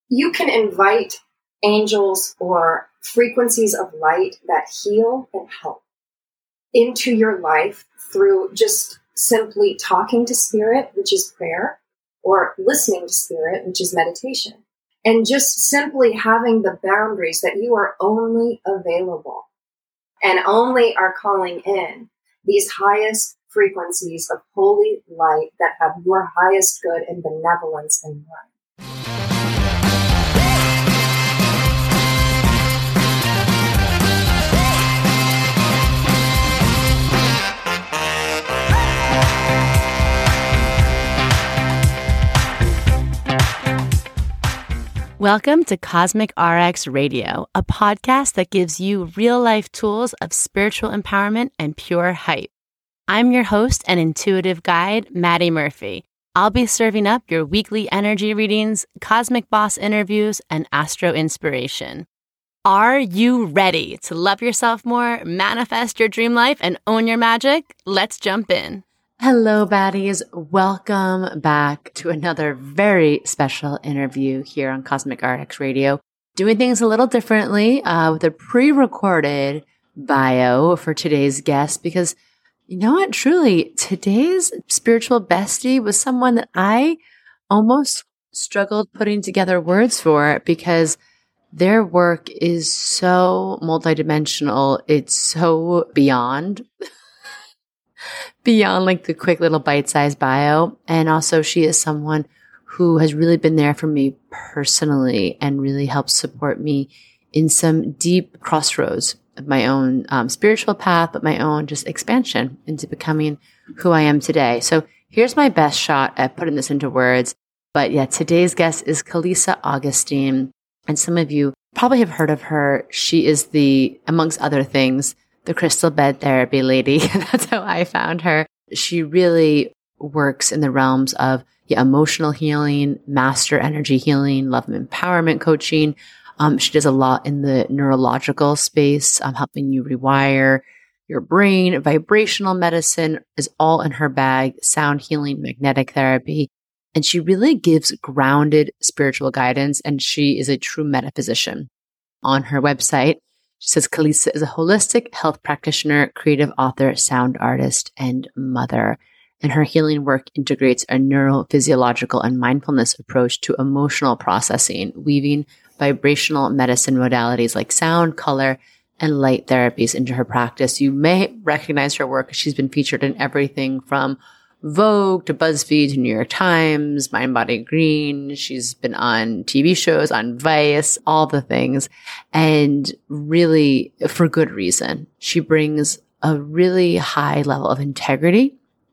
you can invite angels or frequencies of light that heal and help into your life through just simply talking to spirit, which is prayer, or listening to spirit, which is meditation. And just simply having the boundaries that you are only available and only are calling in these highest frequencies of holy light that have your highest good and benevolence in mind. Welcome to Cosmic RX Radio, a podcast that gives you real-life tools of spiritual empowerment and pure hype. I'm your host and intuitive guide, Maddie Murphy. I'll be serving up your weekly energy readings, cosmic boss interviews, and astro inspiration. Are you ready to love yourself more, manifest your dream life, and own your magic? Let's jump in. Hello, baddies. Welcome back to another very special interview here on Cosmic RX Radio. Doing things a little differently with a pre-recorded bio for today's guest because you know what? Truly, today's spiritual bestie was someone that I almost struggled putting together words for because their work is so multidimensional. It's so beyond like the quick little bite-sized bio. And also she is someone who has really been there for me personally and really helped support me in some deep crossroads of my own spiritual path, but my own just expansion into becoming who I am today. So here's my best shot at putting this into words. But yeah, today's guest is Kalisa Augustine. And some of you probably have heard of her. She is amongst other things, the crystal bed therapy lady. That's how I found her. She really works in the realms of emotional healing, master energy healing, love and empowerment coaching. She does a lot in the neurological space, helping you rewire your brain. Vibrational medicine is all in her bag, sound healing, magnetic therapy. And she really gives grounded spiritual guidance, and she is a true metaphysician. On her website, she says Kalisa is a holistic health practitioner, creative author, sound artist, and mother. And her healing work integrates a neurophysiological and mindfulness approach to emotional processing, weaving vibrational medicine modalities like sound, color, and light therapies into her practice. You may recognize her work. She's been featured in everything from Vogue to BuzzFeed to New York Times, Mind Body Green. She's been on TV shows, on Vice, all the things. And really, for good reason. She brings a really high level of integrity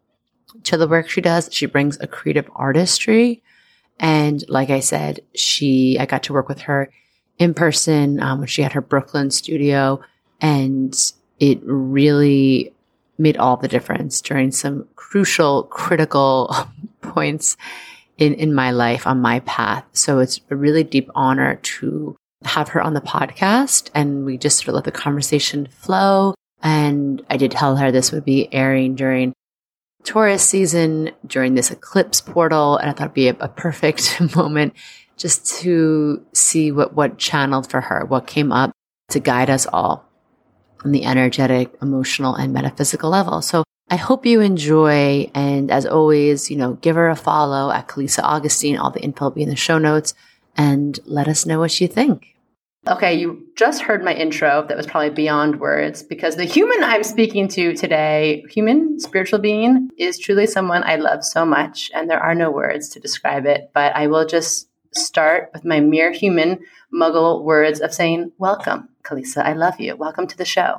to the work she does. She brings a creative artistry. And like I said, I got to work with her in person when she had her Brooklyn studio. And it really made all the difference during some crucial, critical points in my life, on my path. So it's a really deep honor to have her on the podcast. And we just sort of let the conversation flow. And I did tell her this would be airing during Taurus season, during this eclipse portal. And I thought it'd be a perfect moment just to see what channeled for her, what came up to guide us all on the energetic, emotional, and metaphysical level. So I hope you enjoy. And as always, give her a follow at Kalisa Augustine. All the info will be in the show notes, and let us know what you think. Okay, you just heard my intro that was probably beyond words, because the human I'm speaking to today, human spiritual being, is truly someone I love so much, and there are no words to describe it, but I will just start with my mere human muggle words of saying, welcome, Kalisa, I love you. Welcome to the show.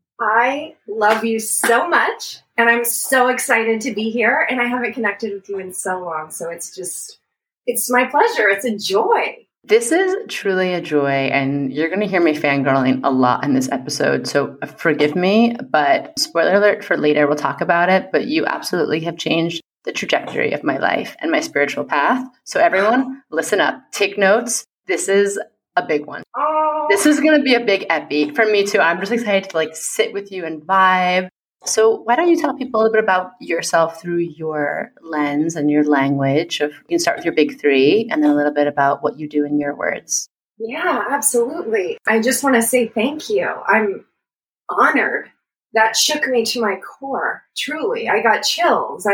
I love you so much, and I'm so excited to be here, and I haven't connected with you in so long, so it's my pleasure. It's a joy. This is truly a joy, and you're going to hear me fangirling a lot in this episode, so forgive me, but spoiler alert for later, we'll talk about it, but you absolutely have changed the trajectory of my life and my spiritual path. So everyone, listen up. Take notes. This is a big one. Oh. This is going to be a big epi for me too. I'm just excited to sit with you and vibe. So why don't you tell people a little bit about yourself through your lens and your language of, you can start with your big three and then a little bit about what you do in your words. Yeah, absolutely. I just want to say thank you. I'm honored. That shook me to my core. Truly. I got chills.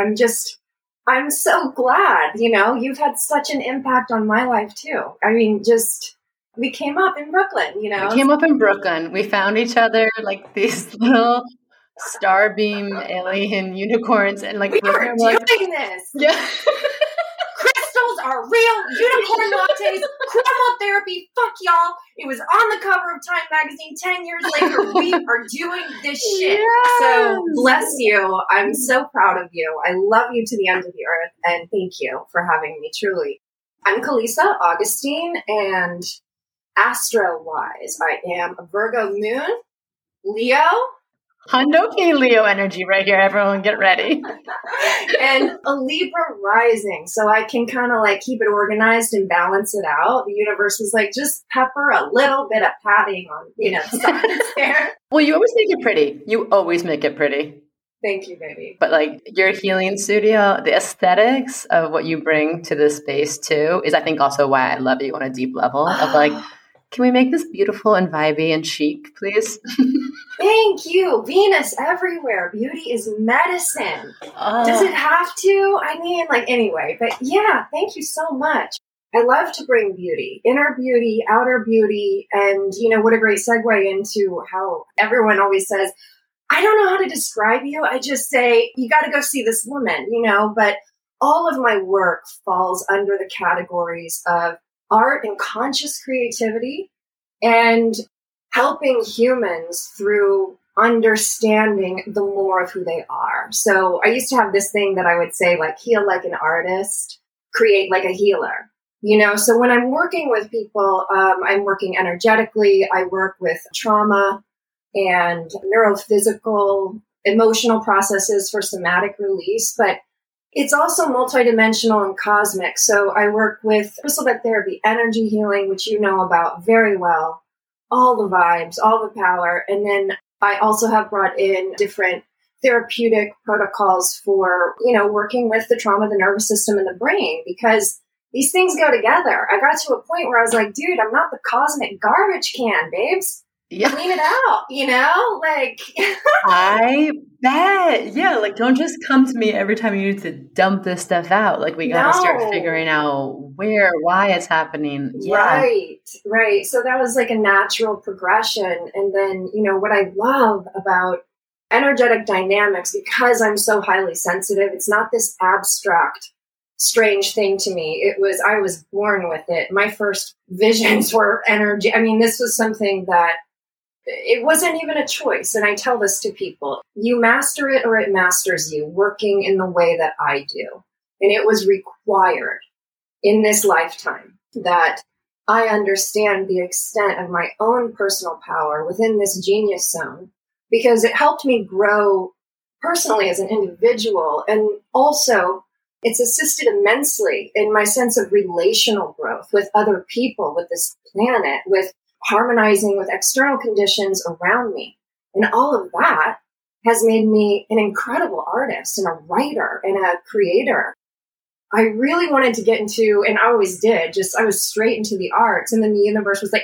I'm so glad, you've had such an impact on my life too. I mean, we came up in Brooklyn, We came up in Brooklyn. We found each other like these little starbeam alien unicorns, and like we were doing this. Yeah. Crystals are real. Unicorn lattes, chromotherapy. Fuck y'all. It was on the cover of Time magazine 10 years later. We are doing this shit. Yes. So bless you. I'm so proud of you. I love you to the end of the earth. And thank you for having me, truly. I'm Kalisa Augustine, and astro-wise, I am a Virgo moon, Leo. Hundo P Leo energy right here. Everyone get ready. And a Libra rising. So I can kind of like keep it organized and balance it out. The universe was like, just pepper a little bit of padding on, signs there. Well, you always make it pretty. You always make it pretty. Thank you, baby. But like your healing studio, the aesthetics of what you bring to this space too is, I think, also why I love you on a deep level of like, can we make this beautiful and vibey and chic, please? Thank you. Venus everywhere. Beauty is medicine. Does it have to? I mean, anyway, but yeah, thank you so much. I love to bring beauty, inner beauty, outer beauty. And, what a great segue into how everyone always says, I don't know how to describe you. I just say, you got to go see this woman, but all of my work falls under the categories of art and conscious creativity and helping humans through understanding the more of who they are. So I used to have this thing that I would say, heal like an artist, create like a healer. So when I'm working with people, I'm working energetically. I work with trauma and neurophysical, emotional processes for somatic release, but it's also multidimensional and cosmic. So I work with crystal bed therapy, energy healing, which you know about very well, all the vibes, all the power. And then I also have brought in different therapeutic protocols for, working with the trauma, the nervous system, and the brain, because these things go together. I got to a point where I was like, dude, I'm not the cosmic garbage can, babes. Yeah. Clean it out, I bet. Yeah, don't just come to me every time you need to dump this stuff out. We got to start figuring out where, why it's happening. Yeah. Right. So that was a natural progression. And then, what I love about energetic dynamics, because I'm so highly sensitive, it's not this abstract, strange thing to me. I was born with it. My first visions were energy. I mean, this was something that it wasn't even a choice. And I tell this to people, you master it or it masters you, working in the way that I do. And it was required in this lifetime that I understand the extent of my own personal power within this genius zone, because it helped me grow personally as an individual. And also it's assisted immensely in my sense of relational growth with other people, with this planet, with harmonizing with external conditions around me. And all of that has made me an incredible artist and a writer and a creator. I really wanted to get into, and I always did, I was straight into the arts. And then the universe was like,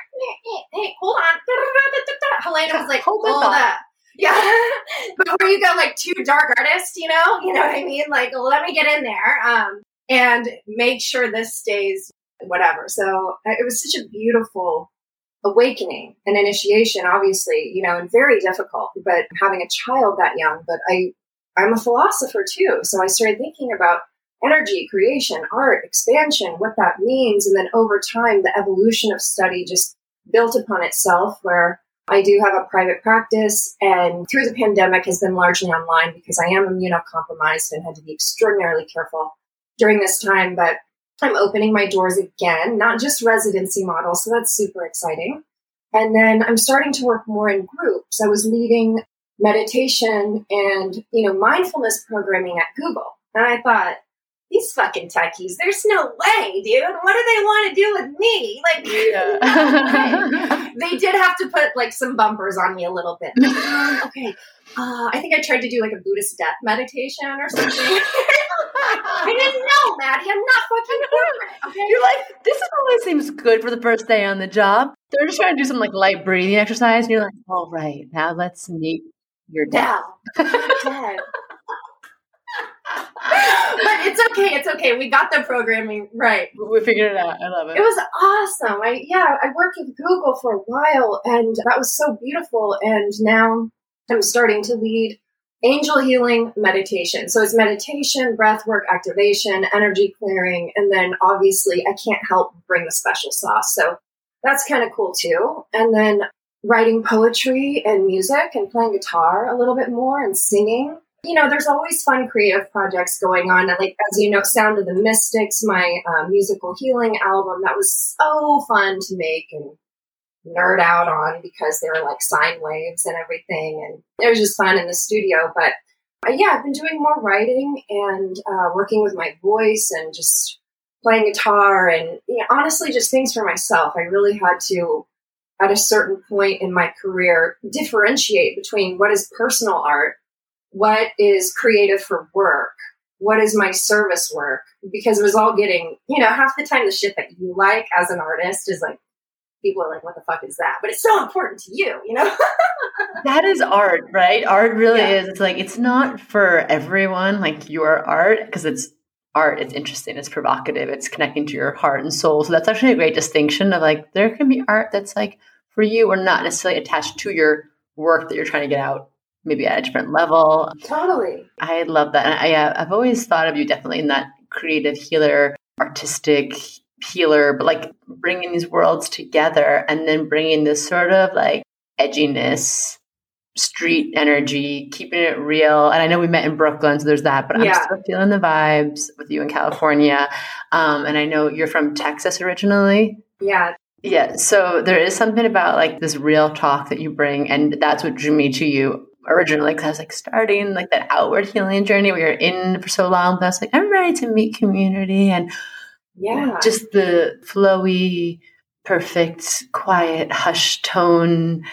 hey, hold on. Helena was like, hold up. Yeah. Before you go too dark artist, you know what I mean? Let me get in there and make sure this stays whatever. So it was such a beautiful awakening and initiation, obviously, and very difficult, but having a child that young. But I'm a philosopher too. So I started thinking about energy, creation, art, expansion, what that means. And then over time, the evolution of study just built upon itself, where I do have a private practice, and through the pandemic has been largely online because I am immunocompromised and had to be extraordinarily careful during this time. But I'm opening my doors again, not just residency models. So that's super exciting. And then I'm starting to work more in groups. I was leading meditation and, mindfulness programming at Google. And I thought, these fucking techies, there's no way, dude. What do they want to do with me? Yeah. They did have to put like some bumpers on me a little bit. Okay. I think I tried to do like a Buddhist death meditation or something. I didn't know, Maddie. I'm not fucking corporate. Okay. You're like, this always seems good for the first day on the job. They're just trying to do some like light breathing exercise. And you're like, all right, now let's meet your death. Dead. But it's okay. It's okay. We got the programming right. We figured it out. I love it. It was awesome. I worked with Google for a while, and that was so beautiful. And now I'm starting to lead angel healing meditation. So it's meditation, breath work, activation, energy clearing, and then obviously I can't help bring the special sauce. So that's kind of cool too. And then writing poetry and music and playing guitar a little bit more and singing. You know, there's always fun creative projects going on. And like, as you know, Sound of the Mystics, my musical healing album, that was so fun to make and nerd out on because they were like sine waves and everything. And it was just fun in the studio. But I've been doing more writing and working with my voice and just playing guitar and honestly, just things for myself. I really had to, at a certain point in my career, differentiate between what is personal art, what is creative for work, what is my service work, because it was all getting, half the time the shit that you like as an artist is like, people are like, what the fuck is that? But it's so important to you, That is art, right? Art really is. It's like, it's not for everyone, like your art, because it's art, it's interesting, it's provocative, it's connecting to your heart and soul. So that's actually a great distinction of like, there can be art that's like for you or not necessarily attached to your work that you're trying to get out, maybe at a different level. Totally. I love that. And I've always thought of you definitely in that creative healer, artistic healer, but like bringing these worlds together and then bringing this sort of like edginess, street energy, keeping it real. And I know we met in Brooklyn, so there's that, but I'm still feeling the vibes with you in California. And I know you're from Texas originally. Yeah. Yeah. So there is something about like this real talk that you bring. And that's what drew me to you originally, because I was like starting like that outward healing journey where you're in for so long, but I was like, I'm ready to meet community and just the flowy, perfect, quiet, hushed tone,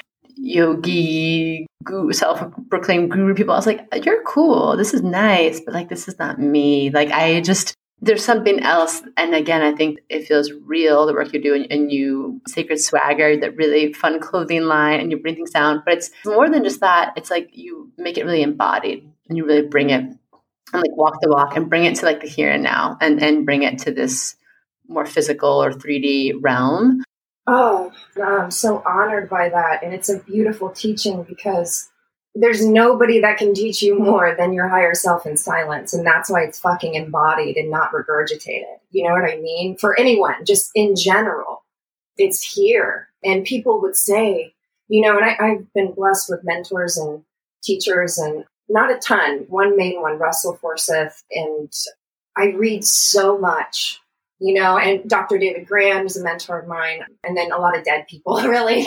yogi, self-proclaimed guru people. I was like, you're cool. This is nice, but like, this is not me. Like, there's something else. And again, I think it feels real, the work you do, and you Sacred Swagger, that really fun clothing line, and you bring things down. But it's more than just that. It's like you make it really embodied and you really bring it and like walk the walk and bring it to like the here and now and bring it to this more physical or 3D realm. Oh, I'm so honored by that. And it's a beautiful teaching because there's nobody that can teach you more than your higher self in silence. And that's why it's fucking embodied and not regurgitated. You know what I mean? For anyone, just in general, it's here. And people would say, and I've been blessed with mentors and teachers and not a ton. One main one, Russell Forsyth. And I read so much, and Dr. David Graham is a mentor of mine. And then a lot of dead people, really.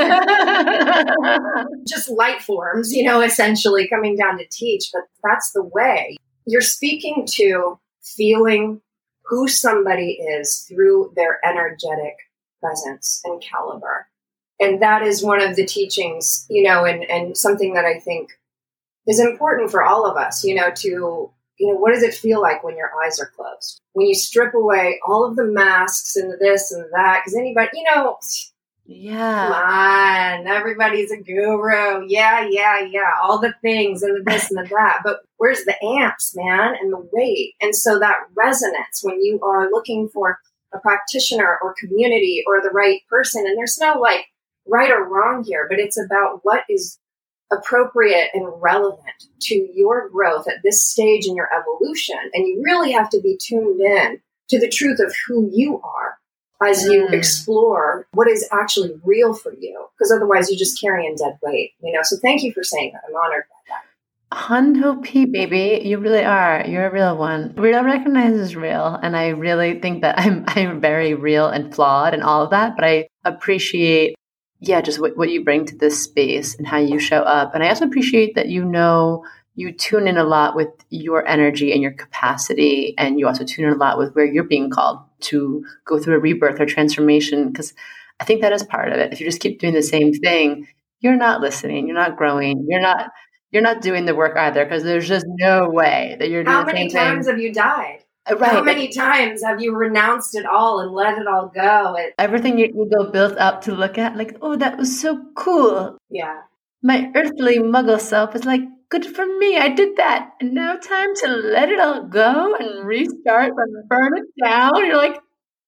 Just light forms, essentially coming down to teach. But that's the way. You're speaking to feeling who somebody is through their energetic presence and caliber. And that is one of the teachings, and something that I think is important for all of us, to what does it feel like when your eyes are closed? When you strip away all of the masks and the this and that, because anybody, come on, everybody's a guru. Yeah. All the things and the this and the that. But where's the amps, man, and the weight? And so that resonance when you are looking for a practitioner or community or the right person, and there's no like right or wrong here, but it's about what is appropriate and relevant to your growth at this stage in your evolution. And you really have to be tuned in to the truth of who you are as you explore what is actually real for you. Because otherwise you're just carrying dead weight, So thank you for saying that. I'm honored by that. Hundo P, baby. You really are. You're a real one. Real recognizes real. And I really think that I'm very real and flawed and all of that. But I appreciate just what you bring to this space and how you show up. And I also appreciate that you tune in a lot with your energy and your capacity. And you also tune in a lot with where you're being called to go through a rebirth or transformation. Because I think that is part of it. If you just keep doing the same thing, you're not listening, you're not growing, you're not doing the work either, because there's just no way that you're doing How the many same times thing. have you died? Right. How many times have you renounced it all and let it all go? Everything you go built up to look at, like, oh, that was so cool. Yeah. My earthly muggle self is like, good for me, I did that. And now time to let it all go and restart and burn it down. You're like,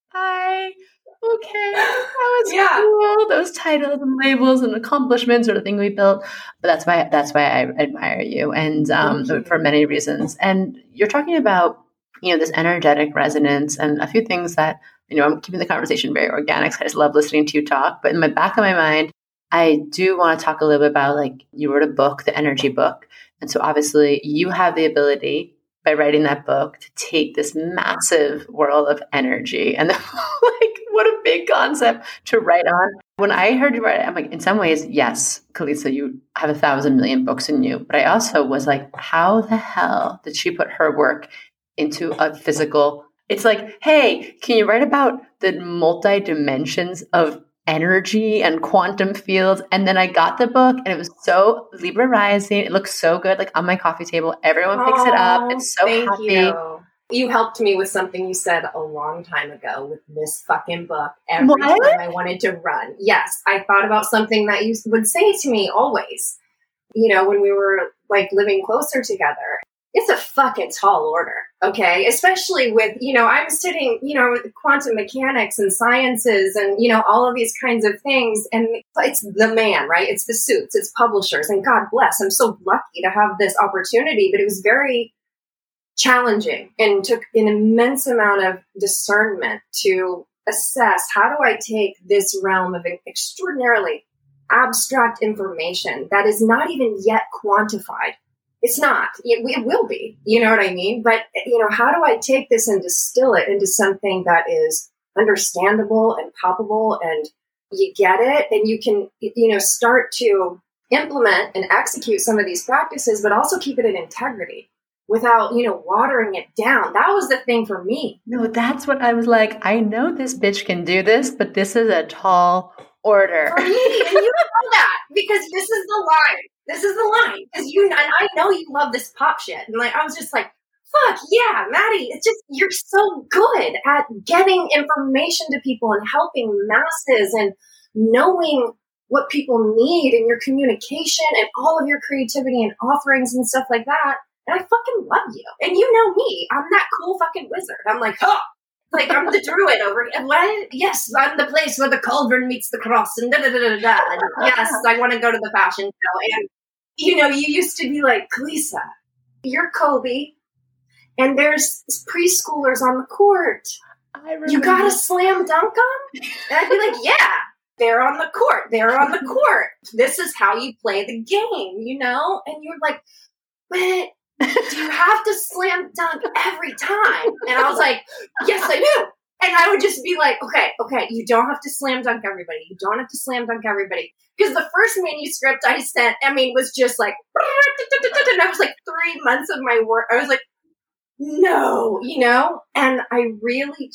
hi, okay, that was cool. Those titles and labels and accomplishments are the thing we built. But that's why I admire you, and for many reasons. And you're talking about, this energetic resonance and a few things that, I'm keeping the conversation very organic. So I just love listening to you talk. But in the back of my mind, I do want to talk a little bit about, like, you wrote a book, the energy book. And so obviously you have the ability by writing that book to take this massive world of energy and like, what a big concept to write on. When I heard you write it, I'm like, in some ways, yes, Kalisah, you have 1,000 million books in you. But I also was like, how the hell did she put her work into a physical? It's like, hey, can you write about the multi-dimensions of energy and quantum fields? And then I got the book and it was so Libra rising. It looks so good, like on my coffee table. Everyone picks it up. It's so happy. You helped me with something you said a long time ago with this fucking book. Every time I wanted to run. Yes, I thought about something that you would say to me always, when we were like living closer together. It's a fucking tall order, okay? Especially with, I'm studying, with quantum mechanics and sciences and, all of these kinds of things. And it's the man, right? It's the suits, it's publishers. And God bless, I'm so lucky to have this opportunity, but it was very challenging and took an immense amount of discernment to assess, how do I take this realm of extraordinarily abstract information that is not even yet quantified? It's not. It will be. You know what I mean? But, how do I take this and distill it into something that is understandable and palpable, and you get it, and you can, start to implement and execute some of these practices, but also keep it in integrity without, watering it down. That was the thing for me. No, that's what I was like. I know this bitch can do this, but this is a tall order. For me, and you know that, because this is the line. This is the line, because and I know you love this pop shit. And I was just like, fuck yeah, Maddie, it's just, you're so good at getting information to people and helping masses and knowing what people need in your communication and all of your creativity and offerings and stuff like that. And I fucking love you. And you know me, I'm that cool fucking wizard. I'm like, like I'm the druid over here. What? Yes, I'm the place where the cauldron meets the cross and da-da-da-da-da. And yes, I want to go to the fashion show. And, you used to be like, Kalisah, you're Kobe, and there's preschoolers on the court. You got a slam dunk them? And I'd be like, yeah, they're on the court. They're on the court. This is how you play the game, And you're like, but do you have to slam dunk every time? And I was like, yes, I do. And I would just be like, okay, you don't have to slam dunk everybody. You don't have to slam dunk everybody. Because the first manuscript I sent, was just like, and I was like 3 months of my work. I was like, no, and I really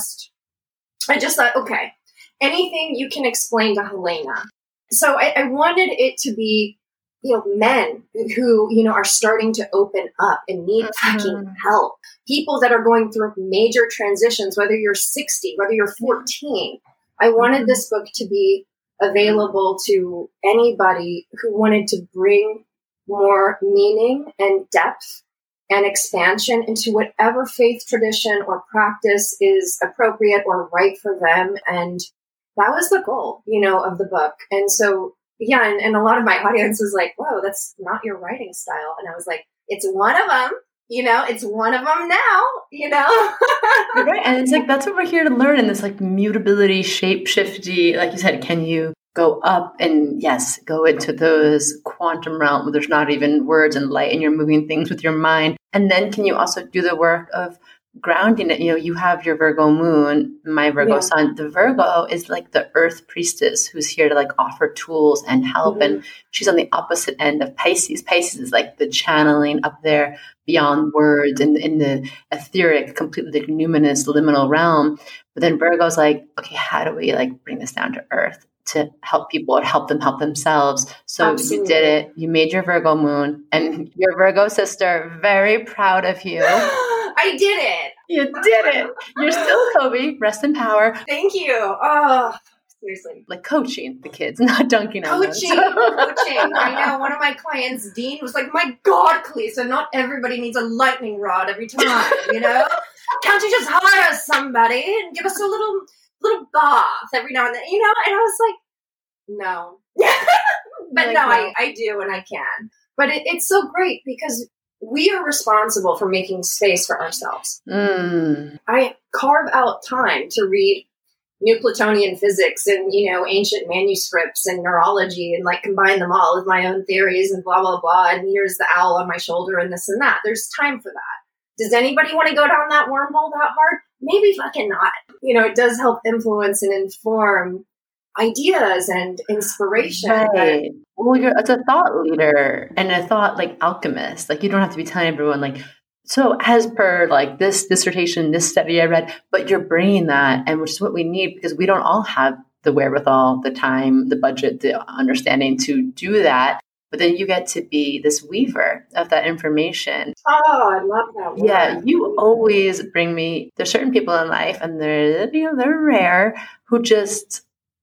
I just thought, okay, anything you can explain to Helena. So I wanted it to be, men who, are starting to open up and need fucking help. People that are going through major transitions, whether you're 60, whether you're 14. I wanted this book to be available to anybody who wanted to bring more meaning and depth and expansion into whatever faith tradition or practice is appropriate or right for them. And that was the goal, of the book. And so, yeah, and a lot of my audience was like, whoa, that's not your writing style. And I was like, it's one of them, it's one of them now, Right. And it's like, that's what we're here to learn in this like mutability, shape shifty, like you said, can you go up and yes, go into those quantum realm where there's not even words and light and you're moving things with your mind. And then can you also do the work of grounding it. You have your Virgo moon, my Virgo sun. The Virgo is like the earth priestess who's here to like offer tools and help. And she's on the opposite end of Pisces. Pisces is like the channeling up there beyond words in the etheric, completely like numinous, liminal realm. But then Virgo's like, okay, how do we like bring this down to earth to help people or help them help themselves? So You did it. You made your Virgo moon, and your Virgo sister, very proud of you. I did it. You did it. You're still Kobe. Rest in power. Thank you. Oh, seriously. Like coaching the kids, not dunking on them. Coaching. I know. One of my clients, Dean, was like, my God, Kalisa, not everybody needs a lightning rod every time, you know? Can't you just hire somebody and give us a little bath every now and then, you know? And I was like, no. But like, no, I do and I can. But it's so great because we are responsible for making space for ourselves. I carve out time to read Neoplatonian physics and, ancient manuscripts and neurology and like combine them all with my own theories and blah, blah, blah. And here's the owl on my shoulder and this and that. There's time for that. Does anybody want to go down that wormhole that hard? Maybe fucking not. It does help influence and inform ideas and inspiration. Right. Well, it's a thought leader and a thought like alchemist. Like you don't have to be telling everyone like, so as per like this dissertation, this study I read, but you're bringing that, and which is what we need because we don't all have the wherewithal, the time, the budget, the understanding to do that. But then you get to be this weaver of that information. Oh, I love that word. Yeah, you always bring me, there's certain people in life and they're rare who just,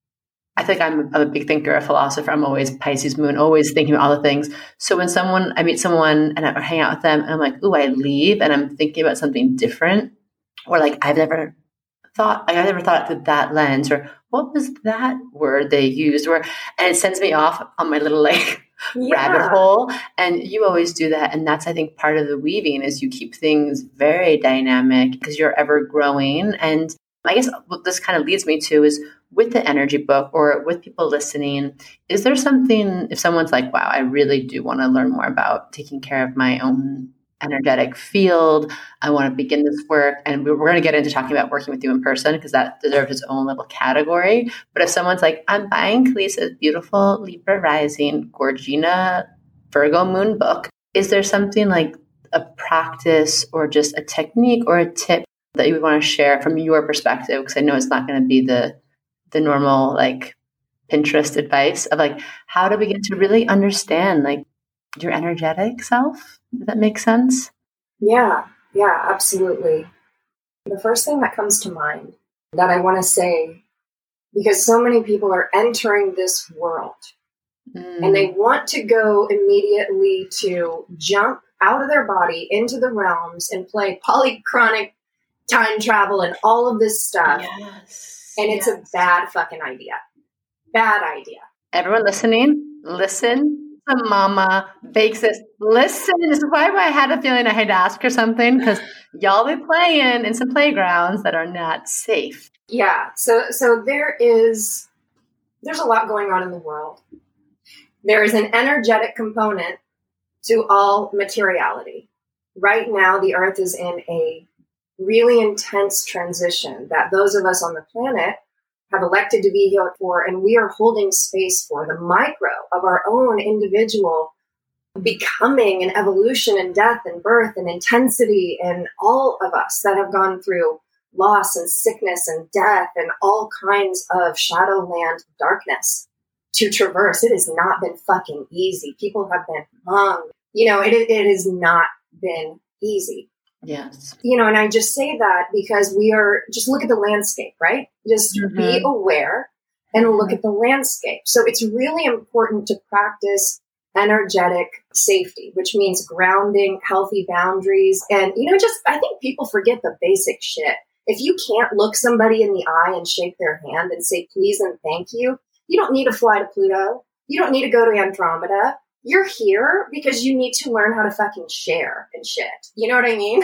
I think I'm a big thinker, a philosopher. I'm always Pisces moon, always thinking about all the things. So when I meet someone and I hang out with them and I'm like, ooh, I leave and I'm thinking about something different, or like I've never thought through that lens, or what was that word they used, and it sends me off on my little like rabbit hole. And you always do that. And that's, I think, part of the weaving is you keep things very dynamic because you're ever growing. And I guess what this kind of leads me to is with the energy book or with people listening, is there something, if someone's like, wow, I really do want to learn more about taking care of my own energetic field, I want to begin this work. And we're going to get into talking about working with you in person because that deserves its own little category. But if someone's like, I'm buying Kalisa's beautiful Libra rising, Gorgina Virgo moon book, is there something like a practice or just a technique or a tip that you would want to share from your perspective? Because I know it's not going to be the normal like Pinterest advice of like how to begin to really understand like your energetic self. Does that make sense? Yeah, absolutely. The first thing that comes to mind that I want to say, because so many people are entering this world and they want to go immediately to jump out of their body into the realms and play polychronic time travel and all of this stuff. Yes. And it's a bad fucking idea. Bad idea. Everyone listening, listen to Mama Bakes. Listen. This is why I had a feeling I had to ask her something, because y'all be playing in some playgrounds that are not safe. Yeah. So there's a lot going on in the world. There is an energetic component to all materiality. Right now, the earth is in a really intense transition that those of us on the planet have elected to be here for, and we are holding space for the micro of our own individual becoming and evolution and death and birth and intensity, and all of us that have gone through loss and sickness and death and all kinds of shadowland darkness to traverse. It has not been fucking easy. People have been hung. It has not been easy. Yes. And I just say that because just look at the landscape, right? Just be aware and look at the landscape. So it's really important to practice energetic safety, which means grounding, healthy boundaries. And, I think people forget the basic shit. If you can't look somebody in the eye and shake their hand and say please and thank you, you don't need to fly to Pluto. You don't need to go to Andromeda. You're here because you need to learn how to fucking share and shit. You know what I mean?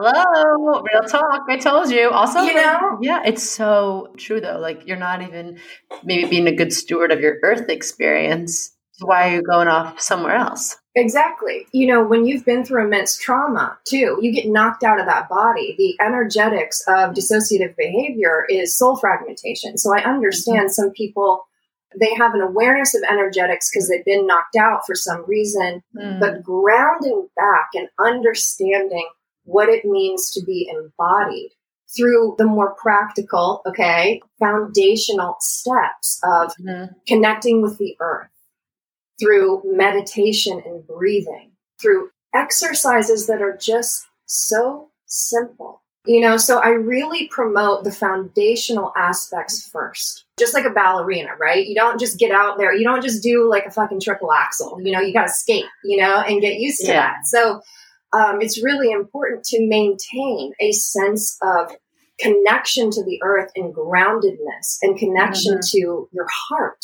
Hello, real talk. I told you. Also, yeah, it's so true though. Like you're not even maybe being a good steward of your Earth experience. So why are you going off somewhere else? Exactly. You know, when you've been through immense trauma too, you get knocked out of that body. The energetics of dissociative behavior is soul fragmentation. So I understand some people, they have an awareness of energetics because they've been knocked out for some reason, but grounding back and understanding what it means to be embodied through the more practical, foundational steps of connecting with the earth, through meditation and breathing, through exercises that are just so simple. You know, so I really promote the foundational aspects first. Just like a ballerina, right? You don't just get out there. You don't just do like a fucking triple axel. You know, you got to skate, and get used to that. So it's really important to maintain a sense of connection to the earth and groundedness and connection to your heart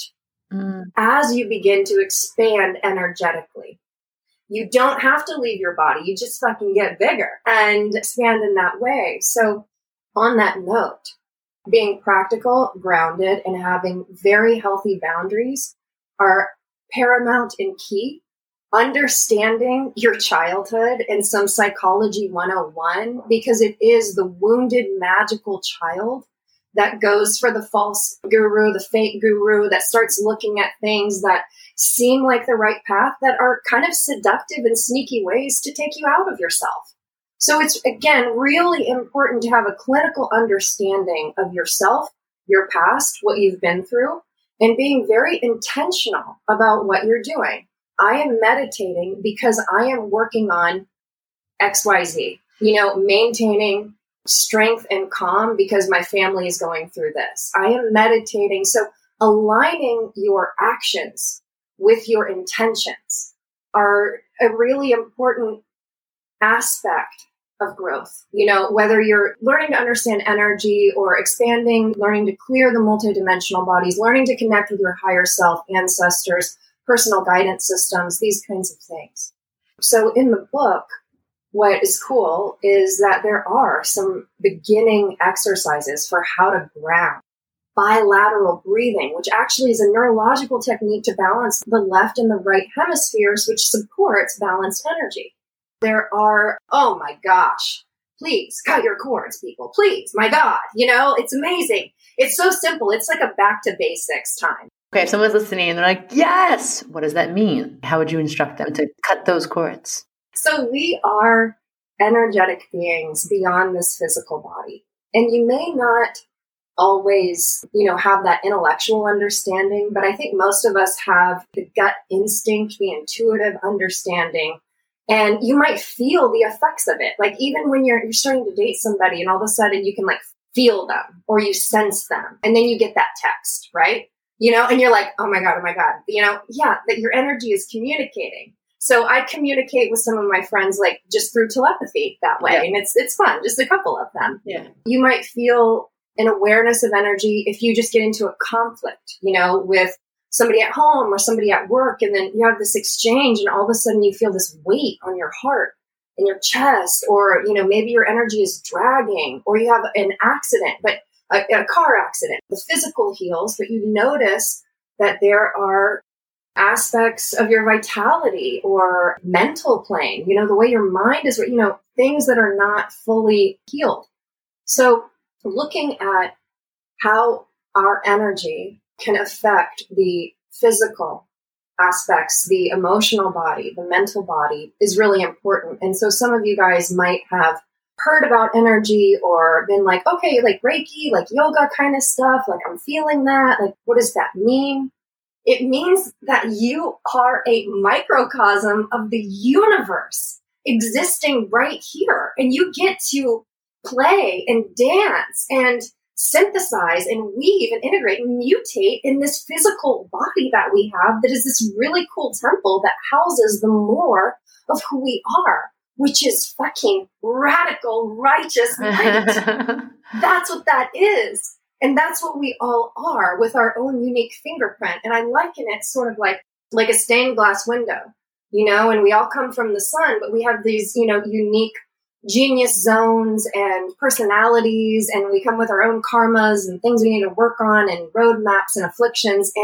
as you begin to expand energetically. You don't have to leave your body. You just fucking get bigger and expand in that way. So on that note, being practical, grounded, and having very healthy boundaries are paramount and key. Understanding your childhood and some psychology 101, because it is the wounded magical child that goes for the false guru, the fake guru that starts looking at things that seem like the right path that are kind of seductive and sneaky ways to take you out of yourself. So it's, again, really important to have a clinical understanding of yourself, your past, what you've been through, and being very intentional about what you're doing. I am meditating because I am working on XYZ, maintaining strength and calm because my family is going through this. I am meditating. So aligning your actions with your intentions are a really important aspect of growth. Whether you're learning to understand energy or expanding, learning to clear the multidimensional bodies, learning to connect with your higher self, ancestors, personal guidance systems, these kinds of things. So in the book, what is cool is that there are some beginning exercises for how to ground. Bilateral breathing, which actually is a neurological technique to balance the left and the right hemispheres, which supports balanced energy. There are, oh my gosh, please cut your cords, people. Please, my God, it's amazing. It's so simple. It's like a back to basics time. Okay, if someone's listening and they're like, yes, what does that mean? How would you instruct them to cut those cords? So we are energetic beings beyond this physical body. And you may not always, have that intellectual understanding, but I think most of us have the gut instinct, the intuitive understanding, and you might feel the effects of it. Like even when you're starting to date somebody and all of a sudden you can feel them or you sense them and then you get that text, right? And you're like, oh my God, that your energy is communicating. So I communicate with some of my friends, just through telepathy that way. Yeah. And it's fun, just a couple of them. Yeah. You might feel an awareness of energy if you just get into a conflict, with somebody at home or somebody at work. And then you have this exchange and all of a sudden you feel this weight on your heart and your chest, or, maybe your energy is dragging, or you have an accident, but a car accident. The physical heals, but you notice that there are aspects of your vitality or mental plane, the way your mind is, things that are not fully healed. So looking at how our energy can affect the physical aspects, the emotional body, the mental body is really important. And so some of you guys might have heard about energy or been like, okay, like Reiki, like yoga kind of stuff, like I'm feeling that, like what does that mean? It means that you are a microcosm of the universe existing right here, and you get to play and dance and synthesize and weave and integrate and mutate in this physical body that we have that is this really cool temple that houses the more of who we are, which is fucking radical righteous light. That's what that is. And that's what we all are with our own unique fingerprint. And I liken it sort of like a stained glass window, and we all come from the sun, but we have these, unique genius zones and personalities, and we come with our own karmas and things we need to work on and roadmaps and afflictions. And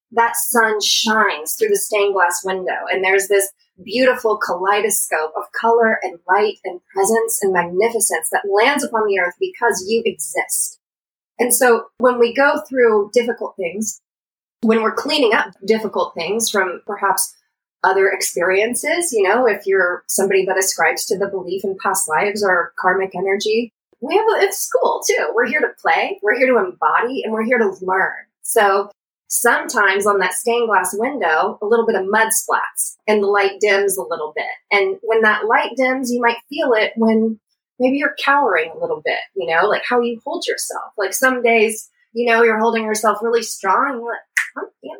that sun shines through the stained glass window. And there's this beautiful kaleidoscope of color and light and presence and magnificence that lands upon the earth because you exist. And so when we go through difficult things, when we're cleaning up difficult things from perhaps other experiences, if you're somebody that ascribes to the belief in past lives or karmic energy, it's school too. We're here to play, we're here to embody, and we're here to learn. So sometimes on that stained glass window, a little bit of mud splats and the light dims a little bit. And when that light dims, you might feel it when maybe you're cowering a little bit, like how you hold yourself. Like some days, you're holding yourself really strong. You're like, I'm feeling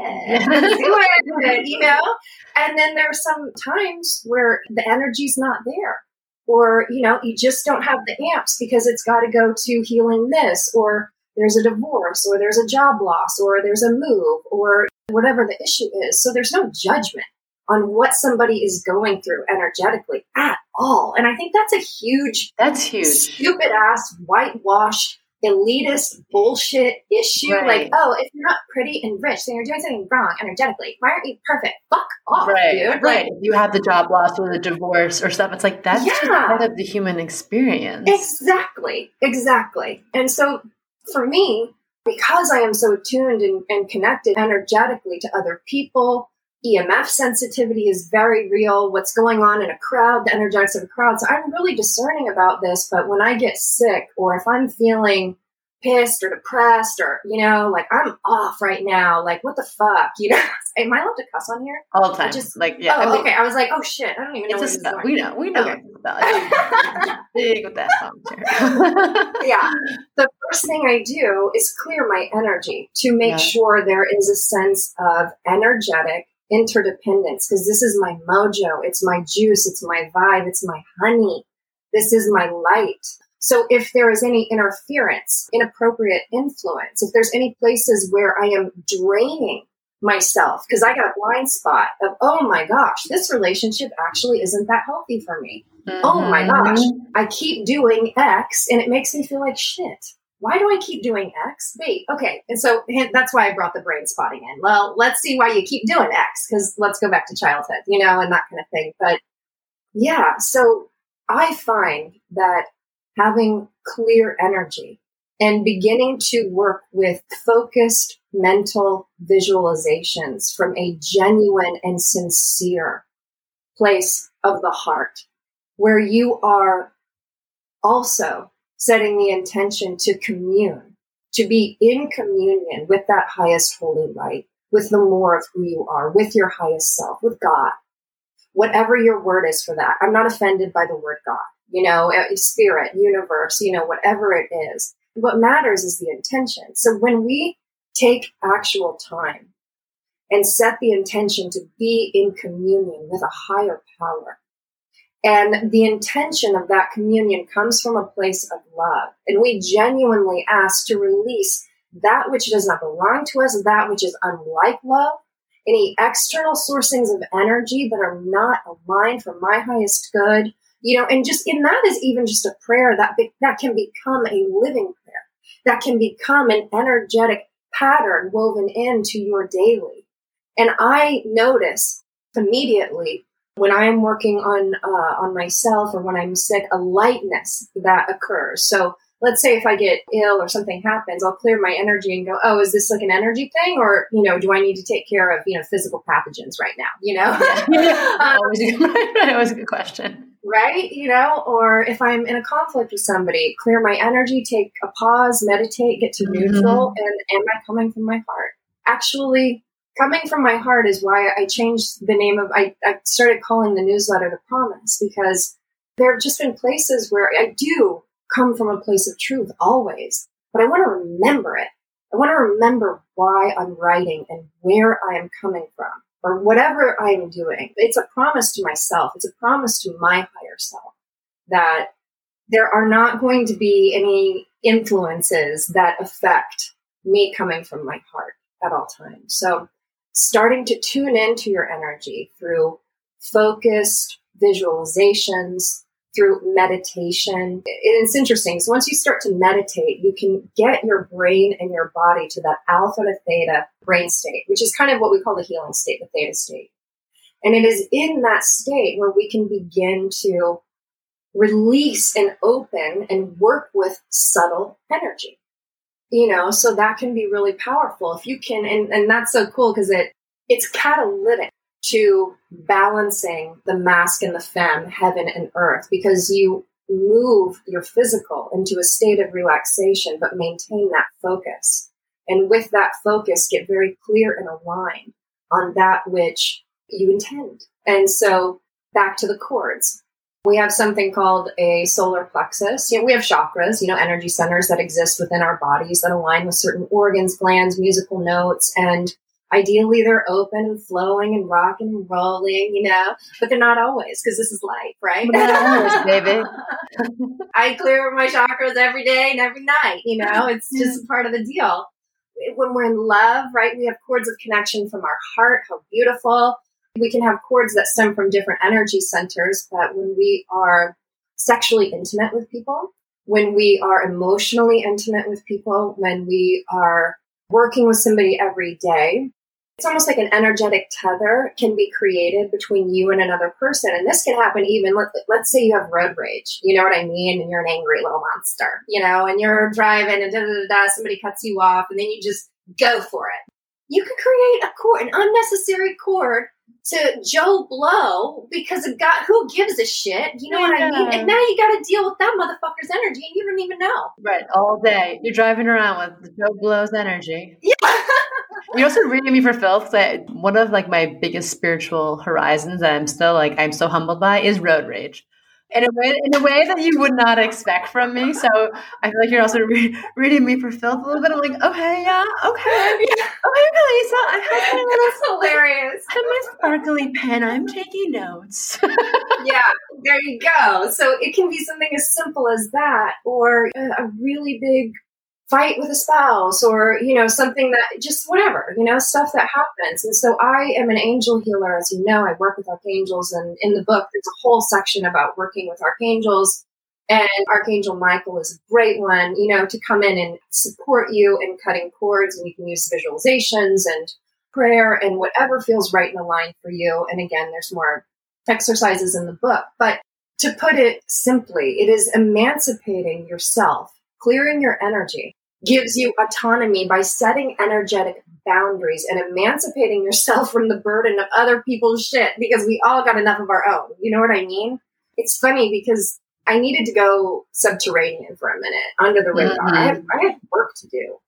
it, And then there's some times where the energy's not there. Or, you just don't have the amps because it's got to go to healing this, or there's a divorce, or there's a job loss, or there's a move, or whatever the issue is. So there's no judgment on what somebody is going through energetically at all. And I think that's stupid ass, whitewashed, elitist bullshit issue. Right. Like, if you're not pretty and rich, then you're doing something wrong energetically. Why aren't you perfect? Fuck off, dude. Right. You have the job loss or the divorce or stuff. It's like, that's just part of the human experience. Exactly. And so for me, because I am so attuned and connected energetically to other people, EMF sensitivity is very real. What's going on in a crowd, the energetics of a crowd. So I'm really discerning about this. But when I get sick, or if I'm feeling pissed or depressed, or, like I'm off right now, like what the fuck, am I allowed to cuss on here? All the time. Okay. I was like, oh shit, I don't even know what this is going. We know. Okay. Big with that Yeah. The first thing I do is clear my energy to make sure there is a sense of energetic interdependence, because this is my mojo, it's my juice, it's my vibe, it's my honey, this is my light. So if there is any interference, inappropriate influence, if there's any places where I am draining myself because I got a blind spot of, oh my gosh, this relationship actually isn't that healthy for me. Mm-hmm. Oh my gosh, I keep doing X and it makes me feel like shit. Why do I keep doing X? Wait, okay. And so that's why I brought the brain spotting in. Well, let's see why you keep doing X, because let's go back to childhood, and that kind of thing. But yeah, so I find that having clear energy and beginning to work with focused mental visualizations from a genuine and sincere place of the heart, where you are also setting the intention to commune, to be in communion with that highest holy light, with the more of who you are, with your highest self, with God, whatever your word is for that. I'm not offended by the word God, spirit, universe, whatever it is. What matters is the intention. So when we take actual time and set the intention to be in communion with a higher power, and the intention of that communion comes from a place of love, and we genuinely ask to release that which does not belong to us, that which is unlike love, any external sourcings of energy that are not aligned for my highest good, and just in that is even just a prayer that can become a living prayer, that can become an energetic pattern woven into your daily. And I notice immediately when I am working on myself, or when I'm sick, a lightness that occurs. So let's say if I get ill or something happens, I'll clear my energy and go, oh, is this like an energy thing? Or, do I need to take care of, physical pathogens right now, That was a good question. Right? Or if I'm in a conflict with somebody, clear my energy, take a pause, meditate, get to neutral. And am I coming from my heart? Actually, coming from my heart is why I changed the name of, I started calling the newsletter The Promise, because there have just been places where I do come from a place of truth always, but I want to remember it. I want to remember why I'm writing and where I am coming from, or whatever I am doing. It's a promise to myself. It's a promise to my higher self that there are not going to be any influences that affect me coming from my heart at all times. So starting to tune into your energy through focused visualizations, through meditation. It's interesting. So once you start to meditate, you can get your brain and your body to that alpha to theta brain state, which is kind of what we call the healing state, the theta state. And it is in that state where we can begin to release and open and work with subtle energy. So that can be really powerful if you can. And that's so cool because it's catalytic to balancing the masc and the femme, heaven and earth, because you move your physical into a state of relaxation, but maintain that focus. And with that focus, get very clear and aligned on that which you intend. And so back to the chords. We have something called a solar plexus. We have chakras, energy centers that exist within our bodies that align with certain organs, glands, musical notes, and ideally they're open and flowing and rocking and rolling, but they're not always because this is life, right? Yes, baby. I clear my chakras every day and every night, it's just a part of the deal. When we're in love, right, we have cords of connection from our heart. How beautiful. We can have cords that stem from different energy centers, but when we are sexually intimate with people, when we are emotionally intimate with people, when we are working with somebody every day, it's almost like an energetic tether can be created between you and another person. And this can happen even, let's say you have road rage, you know what I mean? And you're an angry little monster, and you're driving and somebody cuts you off and then you just go for it. You could create an unnecessary cord to Joe Blow because who gives a shit? You know what I mean? And now you got to deal with that motherfucker's energy and you don't even know. Right. All day. You're driving around with Joe Blow's energy. Yeah. You're also reading me for filth. One of my biggest spiritual horizons that I'm so humbled by is road rage. In a way that you would not expect from me. So I feel like you're also reading me for filth a little bit. I'm like, okay, yeah, okay. Yeah. Okay, Lisa, That's hilarious. I have my sparkly pen. I'm taking notes. Yeah, there you go. So it can be something as simple as that, or a really big fight with a spouse, or, something that just whatever, stuff that happens. And so I am an angel healer, as you know. I work with archangels, and in the book, there's a whole section about working with archangels. And Archangel Michael is a great one, to come in and support you in cutting cords. And you can use visualizations and prayer and whatever feels right and aligned for you. And again, there's more exercises in the book. But to put it simply, it is emancipating yourself, clearing your energy, gives you autonomy by setting energetic boundaries and emancipating yourself from the burden of other people's shit, because we all got enough of our own. You know what I mean? It's funny because I needed to go subterranean for a minute, under the radar. Mm-hmm. I had work to do.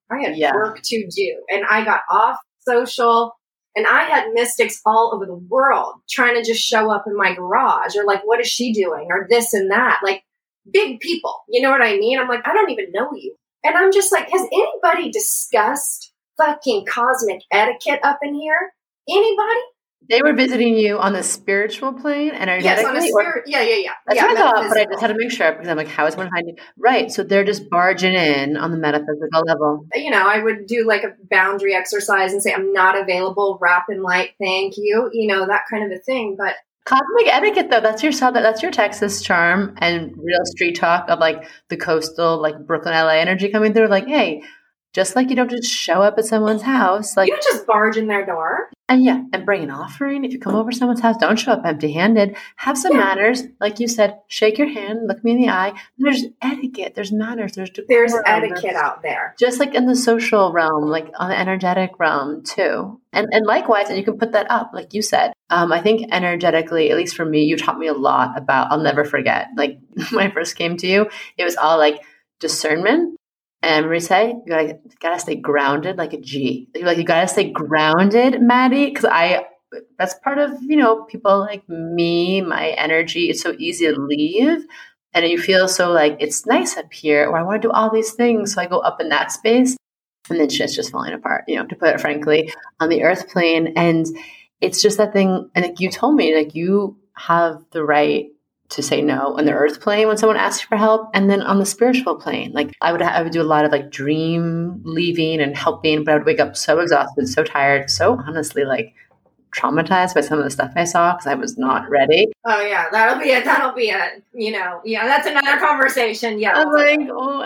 And I got off social, and I had mystics all over the world trying to just show up in my garage, or what is she doing, or this and that, big people. You know what I mean? I'm like, I don't even know you. And I'm just like, has anybody discussed fucking cosmic etiquette up in here? Anybody? They were visiting you on the spiritual plane, energetically? Yes, on a spirit. Yeah. That's what I thought, but I just had to make sure, because I'm like, how is one finding? Right, so they're just barging in on the metaphysical level. I would do a boundary exercise and say, I'm not available, wrap in light, thank you, that kind of a thing. But cosmic etiquette, though, that's your Texas charm and real street talk of the coastal, Brooklyn, LA energy coming through. Hey, just you don't just show up at someone's house. You don't just barge in their door. And bring an offering. If you come over someone's house, don't show up empty-handed. Have some manners. Like you said, shake your hand, look me in the eye. There's etiquette. There's manners. There's etiquette out there. Just in the social realm, on the energetic realm too. And likewise, and you can put that up, like you said. I think energetically, at least for me, you taught me a lot about, I'll never forget. When I first came to you, it was all discernment. And we say, you gotta stay grounded like a G. You gotta stay grounded, Maddie, because that's part of, people like me, my energy. It's so easy to leave. And you feel so it's nice up here, or I want to do all these things. So I go up in that space, and then shit's just falling apart, to put it frankly, on the earth plane. And it's just that thing. And you told me, you have the right to say no on the earth plane when someone asks for help, and then on the spiritual plane, I would do a lot of dream leaving and helping, but I would wake up so exhausted, so tired, so honestly traumatized by some of the stuff I saw because I was not ready. Oh yeah, that'll be it. That's another conversation. Yeah. I was like,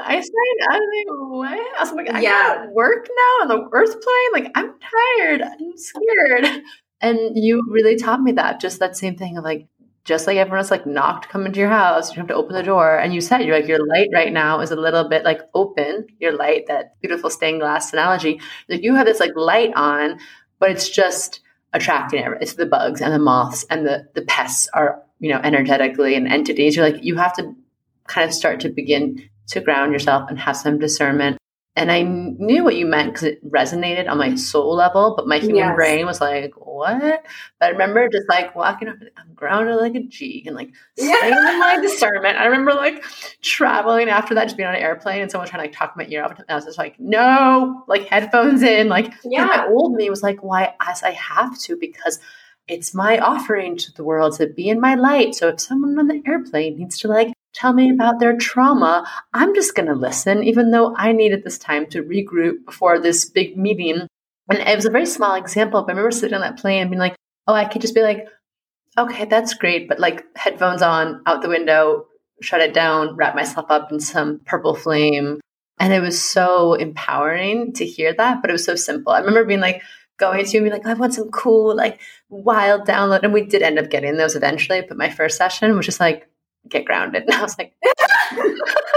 what? I was like, I gotta work now on the earth plane. Like, I'm tired. I'm scared. And you really taught me that. Just that same thing of like, just like everyone else like knocked, come into your house, you have to open the door. And you said, you're like, your light right now is a little bit like open, your light, that beautiful stained glass analogy. Like you have this like light on, but it's just attracting everything. It's the bugs and the moths and the pests are, energetically and entities. You're like, you have to kind of start to begin to ground yourself and have some discernment. And I knew what you meant because it resonated on my soul level, but my human brain was like, what? But I remember just like walking up, I'm grounded like a G and like staying in my discernment. I remember like traveling after that, just being on an airplane and someone trying to like talk my ear off. And I was just like, no, like headphones in. Like my old me was like, why? As I have to, because it's my offering to the world to be in my light. So if someone on the airplane needs to like tell me about their trauma, I'm just going to listen, even though I needed this time to regroup before this big meeting. And it was a very small example, but I remember sitting on that plane and being like, oh, I could just be like, okay, that's great. But like headphones on, out the window, shut it down, wrap myself up in some purple flame. And it was so empowering to hear that, but it was so simple. I remember being like, going to and be like, I want some cool, like wild download. And we did end up getting those eventually. But my first session was just like, get grounded. And I was like, I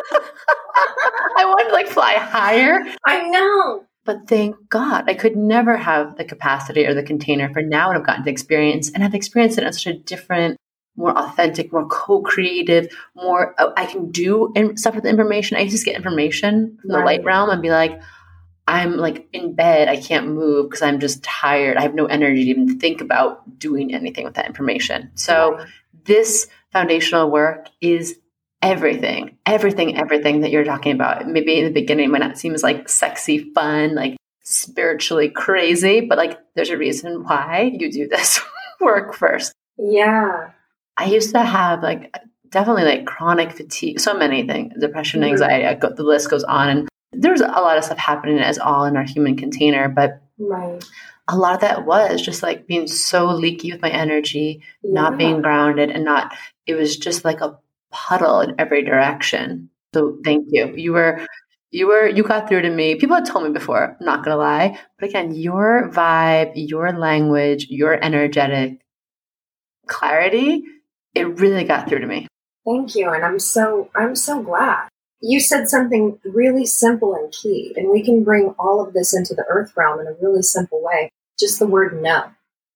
wanted to like fly higher. I know. But thank God I could never have the capacity or the container for now what I've gotten to experience. And I've experienced it in such a different, more authentic, more co-creative, more, I can do stuff with the information. I used to just get information from the light realm and be like, I'm like in bed. I can't move because I'm just tired. I have no energy to even think about doing anything with that information. So this foundational work is everything that you're talking about. Maybe in the beginning it might not seem as like sexy, fun, like spiritually crazy, but like there's a reason why you do this work first. Yeah. I used to have like definitely like chronic fatigue, so many things, depression, anxiety, the list goes on. And there's a lot of stuff happening as all in our human container, but a lot of that was just like being so leaky with my energy, not being grounded and it was just like a puddle in every direction. So thank you. You got through to me. People had told me before, I'm not going to lie, but again, your vibe, your language, your energetic clarity, it really got through to me. Thank you. And I'm so glad. You said something really simple and key, and we can bring all of this into the earth realm in a really simple way. Just the word no.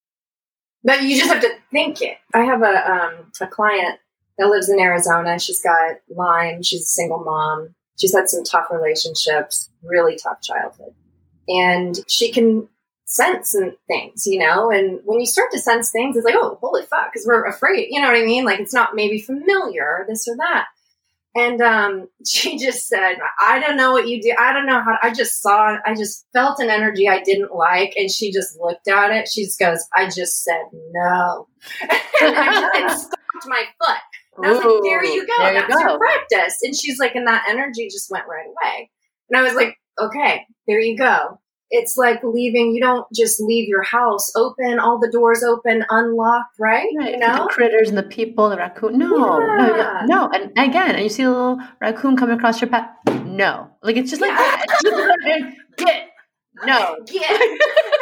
But you just have to think it. I have a client that lives in Arizona. She's got Lyme. She's a single mom. She's had some tough relationships, really tough childhood. And she can sense things, and when you start to sense things, it's like, oh, holy fuck, because we're afraid, you know what I mean? Like it's not maybe familiar, this or that. And she just said, I don't know what you do. I don't know I just felt an energy I didn't like. And she just looked at it. She just goes, I just said no. and stopped my foot. And I was like, there you go. That's your practice. And she's like, and that energy just went right away. And I was like, okay, there you go. It's like leaving. You don't just leave your house open, all the doors open, unlocked, right? The critters and the people, the raccoon. No. And again, and you see a little raccoon coming across your path. No. Like, it's just like that. Get.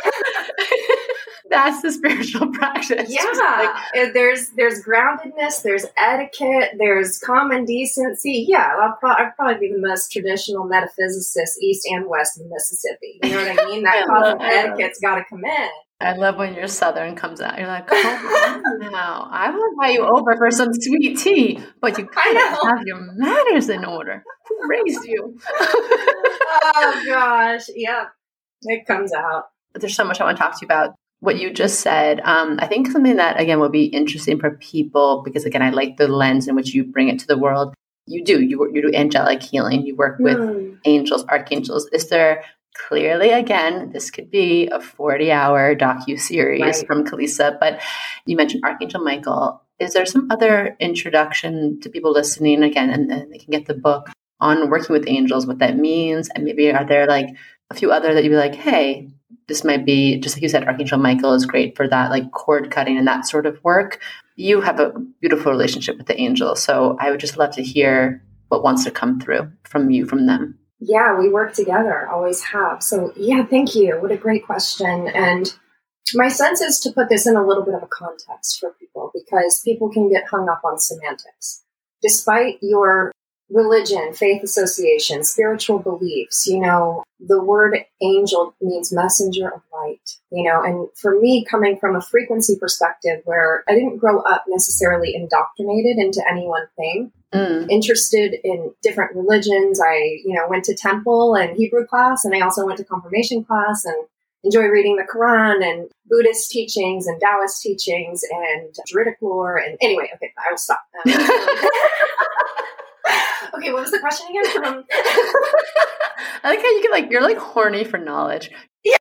That's the spiritual practice. Yeah. There's groundedness, there's etiquette, there's common decency. Yeah, I'd probably be the most traditional metaphysicist east and west of Mississippi. You know what I mean? That common etiquette's got to come in. I love when your Southern comes out. You're like, come on now. I will invite you over for some sweet tea, but you kind of have your manners in order. Who raised you? Oh, gosh. Yeah, it comes out. There's so much I want to talk to you about. What you just said, I think something that, again, will be interesting for people, because, again, I like the lens in which you bring it to the world. You do angelic healing. You work with angels, archangels. Is there clearly, again, this could be a 40-hour docuseries from Kalisa, but you mentioned Archangel Michael. Is there some other introduction to people listening, again, and they can get the book on working with angels, what that means, and maybe are there like a few other that you'd be like, hey, this might be, just like you said, Archangel Michael is great for that, like cord cutting and that sort of work. You have a beautiful relationship with the angels. So I would just love to hear what wants to come through from you, from them. Yeah, we work together, always have. So yeah, thank you. What a great question. And my sense is to put this in a little bit of a context for people, because people can get hung up on semantics. Despite your religion, faith association, spiritual beliefs, the word angel means messenger of light, and for me, coming from a frequency perspective where I didn't grow up necessarily indoctrinated into any one thing, interested in different religions. I, went to temple and Hebrew class, and I also went to confirmation class and enjoy reading the Quran and Buddhist teachings and Taoist teachings and Druidic lore. And anyway, okay, I will stop. Okay, what was the question again? I like how you can you're like horny for knowledge. Yeah.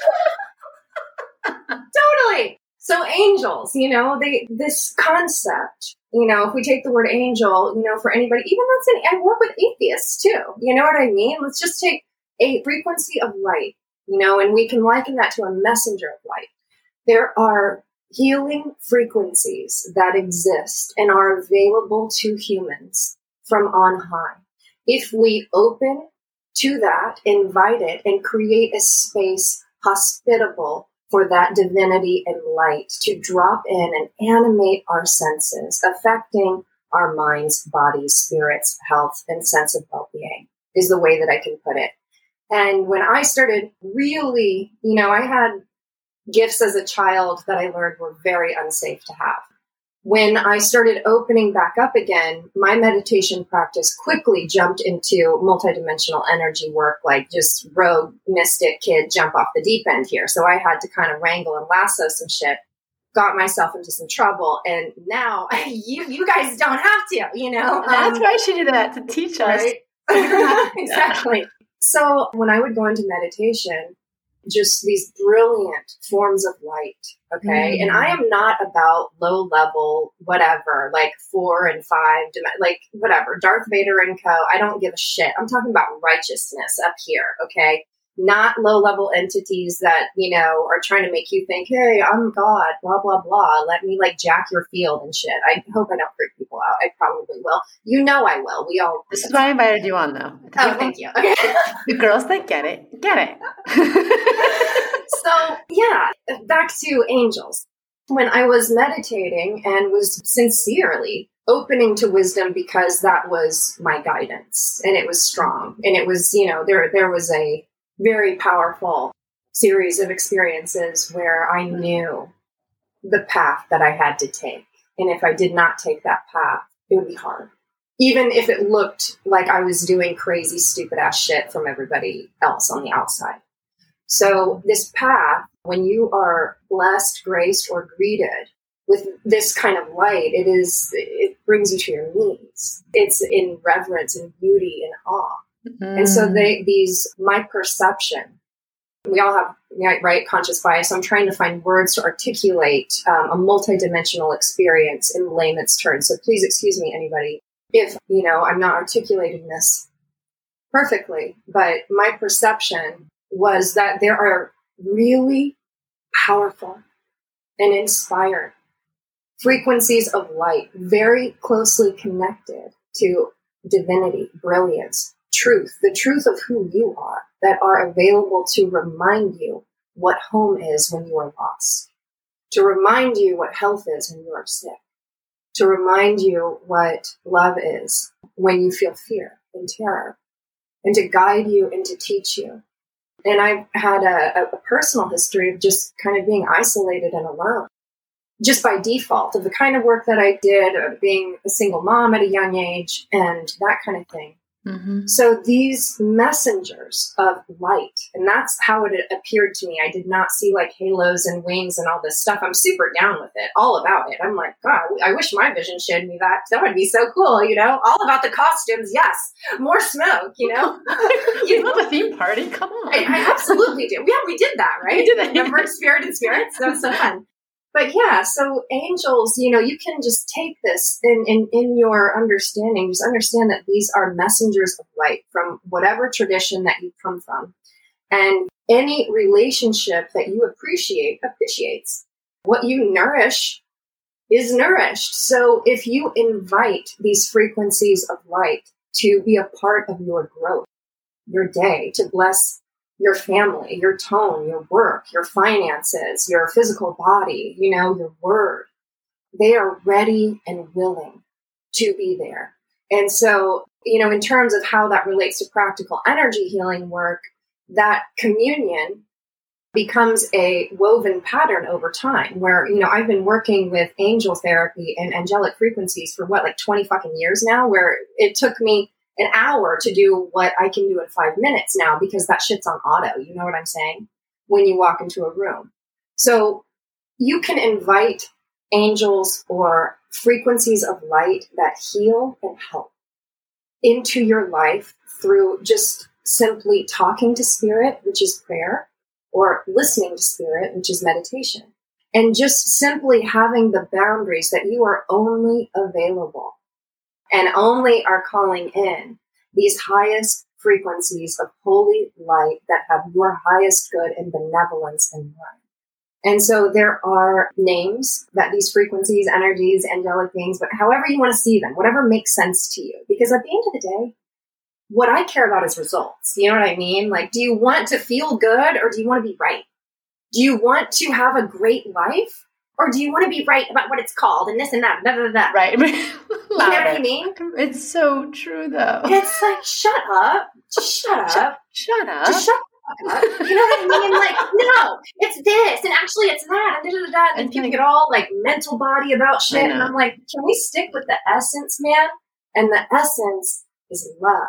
Totally. So angels, this concept, if we take the word angel, for anybody, even I work with atheists too. You know what I mean? Let's just take a frequency of light, and we can liken that to a messenger of light. There are healing frequencies that exist and are available to humans from on high. If we open to that, invite it, and create a space hospitable for that divinity and light to drop in and animate our senses, affecting our minds, bodies, spirits, health, and sense of well-being, is the way that I can put it. And when I started really, I had gifts as a child that I learned were very unsafe to have. When I started opening back up again, my meditation practice quickly jumped into multidimensional energy work, like just rogue mystic kid jump off the deep end here. So I had to kind of wrangle and lasso some shit, got myself into some trouble. And now you guys don't have to, That's why she did that, to teach us. Right? Exactly. So when I would go into meditation, just these brilliant forms of light. Okay. And I am not about low level, whatever, like 4 and 5, like whatever, Darth Vader and co. I don't give a shit. I'm talking about righteousness up here. Okay. Not low level entities that, are trying to make you think, hey, I'm God, blah, blah, blah. Let me jack your field and shit. I hope I don't freak people out. I probably will. I will. We all. This is why I invited you on, though. Oh, thank you. Okay. The girls that get it. So, yeah, back to angels. When I was meditating and was sincerely opening to wisdom, because that was my guidance and it was strong. And it was, there was a very powerful series of experiences where I knew the path that I had to take. And if I did not take that path, it would be hard. Even if it looked like I was doing crazy, stupid ass shit from everybody else on the outside. So this path, when you are blessed, graced, or greeted with this kind of light, it brings you to your knees. It's in reverence and beauty and awe. And so my perception, we all have, right, conscious bias. So I'm trying to find words to articulate a multidimensional experience in layman's terms. So please excuse me, anybody, if, I'm not articulating this perfectly, but my perception was that there are really powerful and inspired frequencies of light, very closely connected to divinity, brilliance, truth, the truth of who you are, that are available to remind you what home is when you are lost, to remind you what health is when you are sick, to remind you what love is when you feel fear and terror, and to guide you and to teach you. And I've had a personal history of just kind of being isolated and alone, just by default, of the kind of work that I did, of being a single mom at a young age and that kind of thing. Mm-hmm. So these messengers of light, and that's how it appeared to me. I did not see halos and wings and all this stuff. I'm super down with it, all about it. I'm like, God, I wish my vision showed me that. That would be so cool, all about the costumes. Yes. More smoke, You love a theme party. Come on. I absolutely do. Yeah, we did that, right? We did that. Remember Spirit and Spirits? That was so fun. But yeah, so angels, you can just take this in your understanding, just understand that these are messengers of light from whatever tradition that you come from. And Any relationship that you appreciates. What you nourish is nourished. So if you invite these frequencies of light to be a part of your growth, your day, to bless your family, your tone, your work, your finances, your physical body, your word, they are ready and willing to be there. And so, in terms of how that relates to practical energy healing work, that communion becomes a woven pattern over time where, I've been working with angel therapy and angelic frequencies for 20 fucking years now, where it took me an hour to do what I can do in 5 minutes now because that shit's on auto. You know what I'm saying? When you walk into a room. So you can invite angels or frequencies of light that heal and help into your life through just simply talking to spirit, which is prayer, or listening to spirit, which is meditation, and just simply having the boundaries that you are only available and only are calling in these highest frequencies of holy light that have your highest good and benevolence in mind. And so there are names that these frequencies, energies, angelic beings, but however you want to see them, whatever makes sense to you. Because at the end of the day, what I care about is results. You know what I mean? Like, do you want to feel good or do you want to be right? Do you want to have a great life or do you want to be right about what it's called and this and that, blah, blah, blah. Right. You know what I mean? It's so true, though. It's like, shut up. Just shut up. Shut up. Just shut the fuck up. You know what I mean? Like, no, it's this and actually it's that and da, da, da, and people get all like mental body about shit. And I'm like, can we stick with the essence, man? And the essence is love.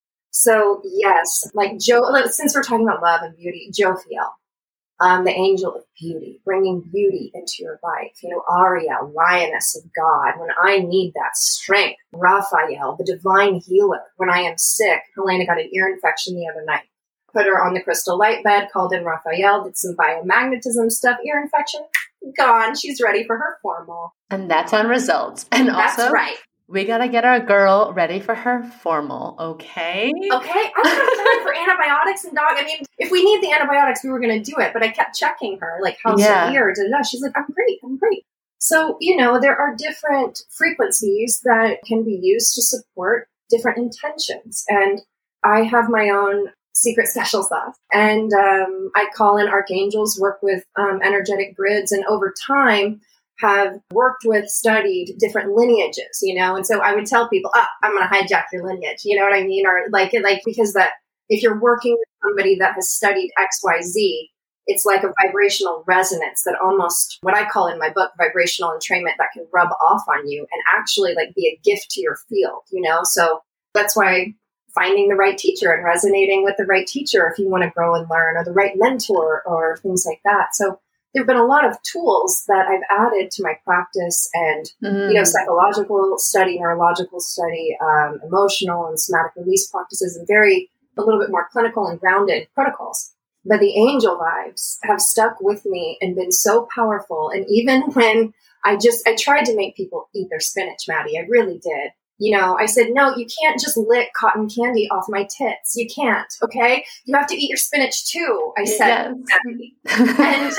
So yes, like since we're talking about love and beauty, Jophiel, the angel of beauty, bringing beauty into your life. Ariel, lioness of God, when I need that strength. Raphael, the divine healer, when I am sick. Helena got an ear infection the other night. Put her on the crystal light bed, called in Raphael, did some biomagnetism stuff, ear infection, gone. She's ready for her formal. And that's on results. And that's also, right. We got to get our girl ready for her formal, okay? Okay. I don't have time for antibiotics and dog. I mean, if we need the antibiotics, we were going to do it. But I kept checking her, like, how severe? She's like, I'm great. So, there are different frequencies that can be used to support different intentions. And I have my own secret special sauce. And I call in archangels, work with energetic grids. And over time, have worked with, studied different lineages, and so I would tell people, I'm going to hijack your lineage, you know what I mean? Or like, because that if you're working with somebody that has studied XYZ, it's like a vibrational resonance that almost, what I call in my book, vibrational entrainment that can rub off on you and actually like be a gift to your field, So that's why finding the right teacher and resonating with the right teacher if you want to grow and learn, or the right mentor or things like that. So there have been a lot of tools that I've added to my practice and, psychological study, neurological study, emotional and somatic release practices, and a little bit more clinical and grounded protocols. But the angel vibes have stuck with me and been so powerful. And even when I tried to make people eat their spinach, Maddie, I really did. I said, no, you can't just lick cotton candy off my tits. You can't. Okay. You have to eat your spinach too. I said, yes. And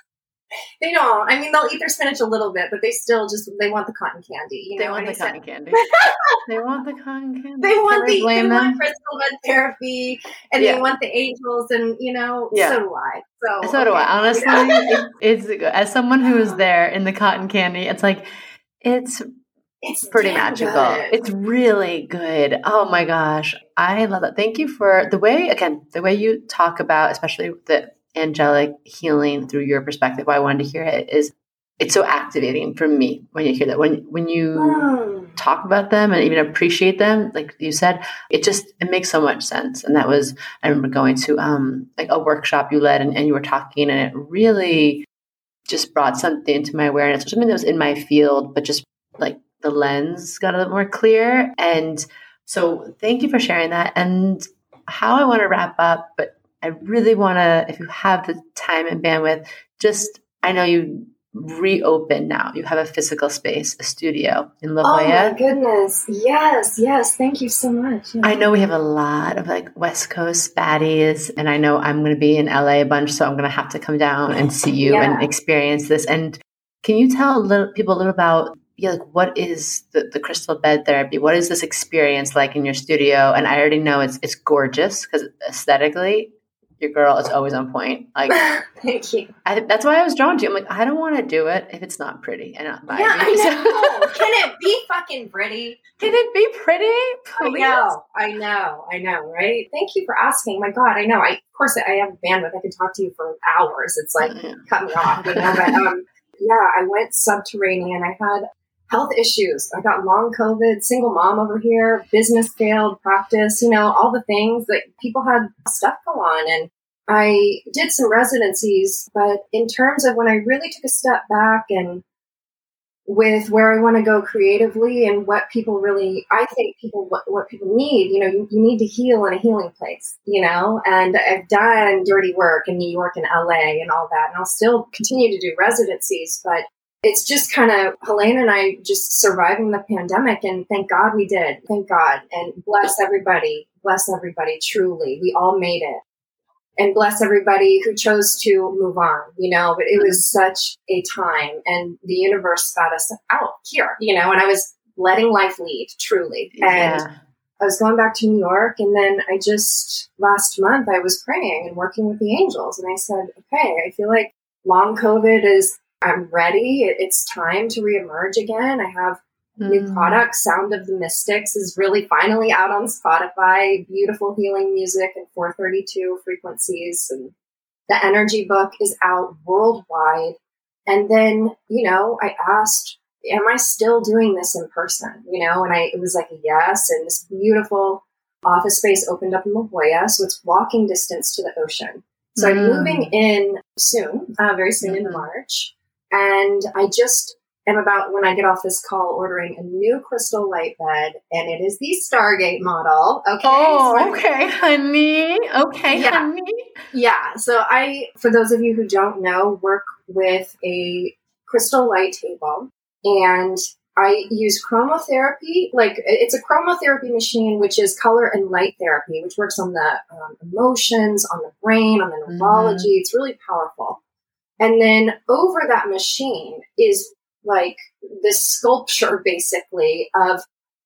they don't. I mean, they'll eat their spinach a little bit, but they still they want the cotton candy. They want the cotton candy. They want the cotton candy. They want crystal meth therapy, and they want the angels, and so do I. So do I. Honestly, it's as someone who was there in the cotton candy, it's like it's pretty magical. Good. It's really good. Oh my gosh. I love that. Thank you for the way you talk about, especially the angelic healing through your perspective. Why I wanted to hear it is it's so activating for me when you hear that. When you talk about them and even appreciate them, like you said, it makes so much sense. And that was, I remember going to like a workshop you led and you were talking, and it really just brought something into my awareness, something that was in my field, but just like the lens got a little more clear. And so thank you for sharing that. And how I want to wrap up, but I really want to, if you have the time and bandwidth, I know you reopened now. You have a physical space, a studio in La Oh Jolla. my goodness. Yes. Thank you so much. Yeah. I know we have a lot of like West Coast baddies, and I know I'm going to be in LA a bunch, so I'm going to have to come down and see you and experience this. And can you tell people a little about like what is the crystal bed therapy? What is this experience like in your studio? And I already know it's gorgeous because aesthetically, your girl is always on point. Like, thank you. That's why I was drawn to you. I'm like, I don't want to do it if it's not pretty and not vibey. Yeah, I know. Can it be fucking pretty? Can it be pretty? Please? I know, right? Thank you for asking. My God, I know. Of course, I have bandwidth. I could talk to you for hours. It's like, cut me off, But I went subterranean. I had health issues. I got long COVID, single mom over here, business failed, practice, all the things that people had stuff go on. And I did some residencies, but in terms of when I really took a step back and with where I want to go creatively and what people really, I think what people need, you need to heal in a healing place, and I've done dirty work in New York and LA and all that. And I'll still continue to do residencies, but it's just kind of Helene and I just surviving the pandemic, and thank God we did. Thank God. And bless everybody, truly. We all made it. And bless everybody who chose to move on, but it was such a time, and the universe got us out here, and I was letting life lead, truly. And I was going back to New York, and then last month I was praying and working with the angels, and I said, okay, I feel like long COVID I'm ready. It's time to reemerge again. I have new product. Sound of the Mystics is really finally out on Spotify. Beautiful healing music and 432 frequencies. And the energy book is out worldwide. And then, I asked, am I still doing this in person? And it was like a yes. And this beautiful office space opened up in La Jolla. So it's walking distance to the ocean. So I'm moving in soon, very soon in March. And I just am about, when I get off this call, ordering a new crystal light bed, and it is the Stargate model. Okay. Oh, okay, honey. Okay, honey. Yeah. So for those of you who don't know, work with a crystal light table, and I use chromotherapy. Like, it's a chromotherapy machine, which is color and light therapy, which works on the emotions, on the brain, on the neurology. It's really powerful. And then over that machine is like this sculpture, basically, of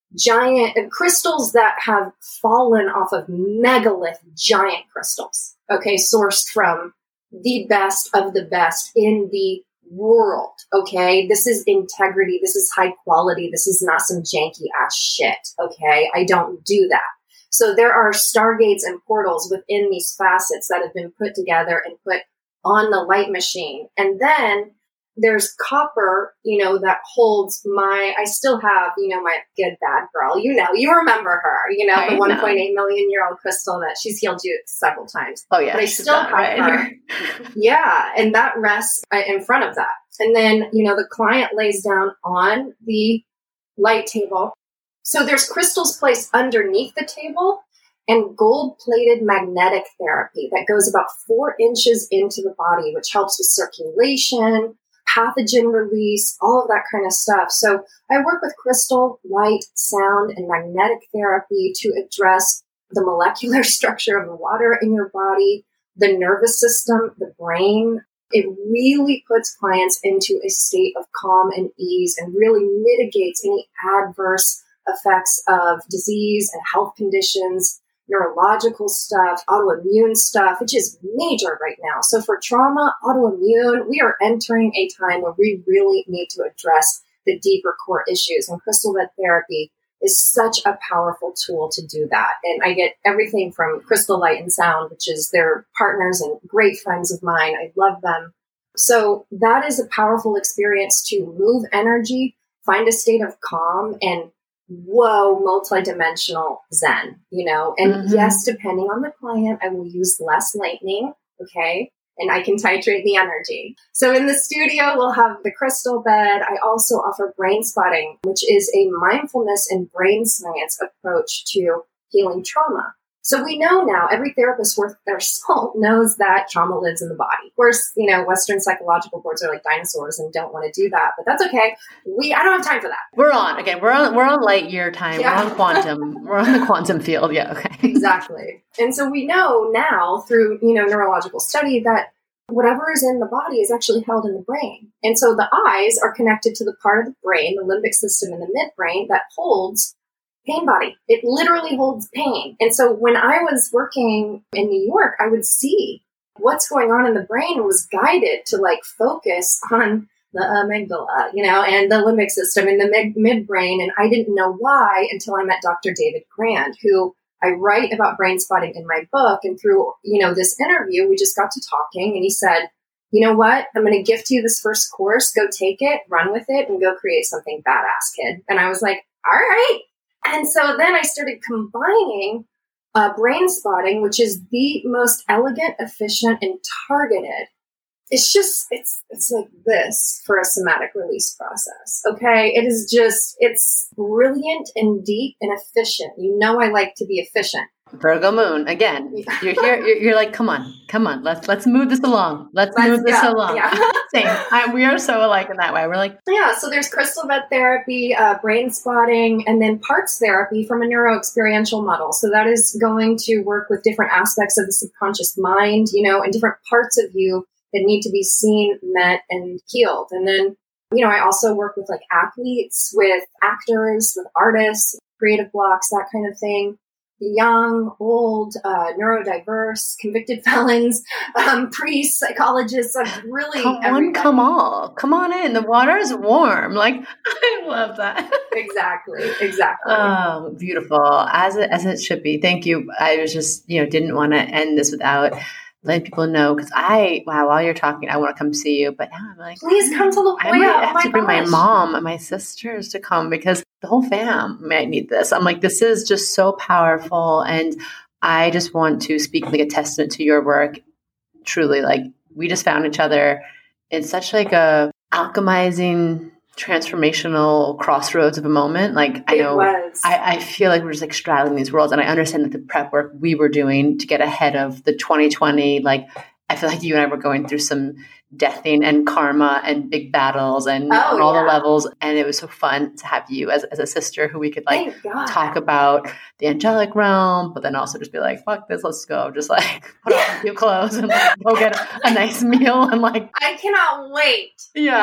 giant crystals that have fallen off of megalith giant crystals. Okay, sourced from the best of the best in the world. Okay, this is integrity. This is high quality. This is not some janky ass shit. Okay, I don't do that. So there are stargates and portals within these facets that have been put together and put on the light machine. And then there's copper, that holds I still have, my good bad girl, you remember her, the 1.8 million year old crystal that she's healed you several times. Oh yeah. But I still have her. Yeah. And that rests in front of that. And then, the client lays down on the light table. So there's crystals placed underneath the table, and gold-plated magnetic therapy that goes about 4 inches into the body, which helps with circulation, pathogen release, all of that kind of stuff. So I work with crystal, light, sound, and magnetic therapy to address the molecular structure of the water in your body, the nervous system, the brain. It really puts clients into a state of calm and ease and really mitigates any adverse effects of disease and health conditions, neurological stuff, autoimmune stuff, which is major right now. So for trauma, autoimmune, we are entering a time where we really need to address the deeper core issues. And crystal bed therapy is such a powerful tool to do that. And I get everything from Crystal Light and Sound, which is their partners and great friends of mine. I love them. So that is a powerful experience to move energy, find a state of calm, and multidimensional Zen, and yes, depending on the client, I will use less lightning. Okay. And I can titrate the energy. So in the studio, we'll have the crystal bed. I also offer brain spotting, which is a mindfulness and brain science approach to healing trauma. So we know now, every therapist worth their salt knows that trauma lives in the body. Of course, Western psychological boards are like dinosaurs and don't want to do that, but that's okay. I don't have time for that. We're on light year time. Yeah. We're on quantum. We're on the quantum field. Yeah. Okay. Exactly. And so we know now through, neurological study that whatever is in the body is actually held in the brain. And so the eyes are connected to the part of the brain, the limbic system in the midbrain that holds pain body. It literally holds pain. And so when I was working in New York, I would see what's going on in the brain and was guided to focus on the amygdala, and the limbic system in the midbrain. And I didn't know why until I met Dr. David Grand, who I write about brain spotting in my book. And through, this interview, we just got to talking and he said, you know what? I'm going to gift you this first course. Go take it, run with it, and go create something badass, kid. And I was like, all right. And so then I started combining brain spotting, which is the most elegant, efficient, and targeted. It's like this for a somatic release process. Okay. It's brilliant and deep and efficient. I like to be efficient. Virgo moon again. You're here. You're like, come on. Let's move this along. Let's move this along. Yeah. Same. We are so alike in that way. We're like, yeah. So there's crystal bed therapy, brain spotting, and then parts therapy from a neuroexperiential model. So that is going to work with different aspects of the subconscious mind, and different parts of you that need to be seen, met, and healed. And then, I also work with athletes, with actors, with artists, creative blocks, that kind of thing. Young, old, neurodiverse, convicted felons, priests, psychologists. I'm really come on in. The water is warm. I love that. Exactly. Oh, beautiful. As it should be. Thank you. I was just, didn't want to end this without letting people know, because while you're talking, I want to come see you, but now I'm like, please come to La Jolla. I might have to bring my mom and my sisters to come because the whole fam might need this. I'm like, this is just so powerful. And I just want to speak a testament to your work. Truly, we just found each other in such a alchemizing, transformational crossroads of a moment. I feel like we're just straddling these worlds, and I understand that the prep work we were doing to get ahead of the 2020, I feel like you and I were going through some deathing and karma and big battles and on all the levels. And it was so fun to have you as a sister who we could talk about the angelic realm, but then also just be like, fuck this, let's go. Just put on a few clothes and go get a nice meal. And I cannot wait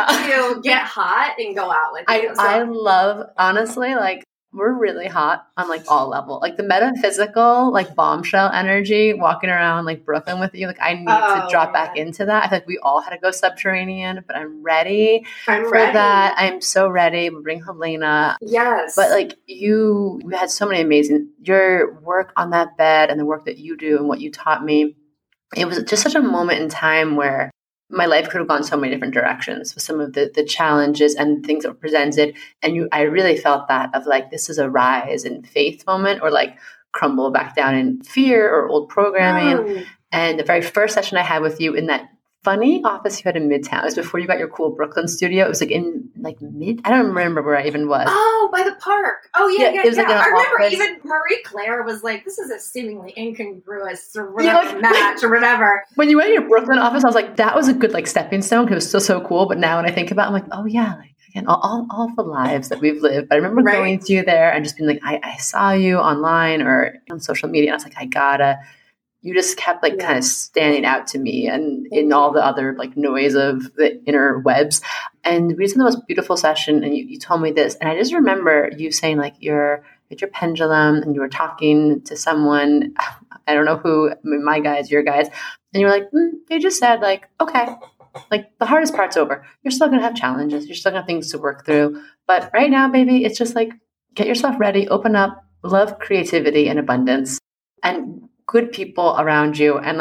to get hot and go out with you. I love, honestly, we're really hot on all level, the metaphysical, bombshell energy, walking around Brooklyn with you. I need to drop back into that. I think we all had to go subterranean, but I'm ready for that. I'm so ready. We'll bring Helena. Yes. But you had so many amazing, your work on that bed and the work that you do and what you taught me. It was just such a moment in time where my life could have gone so many different directions with some of the challenges and things that were presented. And I really felt that of this is a rise in faith moment, or crumble back down in fear or old programming. And the very first session I had with you in that funny office you had in Midtown, it was before you got your cool Brooklyn studio. It was in mid, I don't remember where I even was. Oh, by the park. Oh yeah. It was I remember office. Even Marie Claire was this is a seemingly incongruous or whatever match or whatever. When you went to your Brooklyn office, I was like, that was a good stepping stone because it was still so cool. But now when I think about it, I'm like, oh yeah, again, all of the lives that we've lived. But I remember going to you there and just being I saw you online or on social media. And I was like, you just kept kind of standing out to me and in all the other noise of the interwebs. And we just had the most beautiful session. And you told me this. And I just remember you saying you're at your pendulum and you were talking to someone, I don't know who, my guys, your guys. And you were they just said okay, the hardest part's over. You're still going to have challenges. You're still going to have things to work through. But right now, baby, it's just get yourself ready, open up, love creativity and abundance. And good people around you. And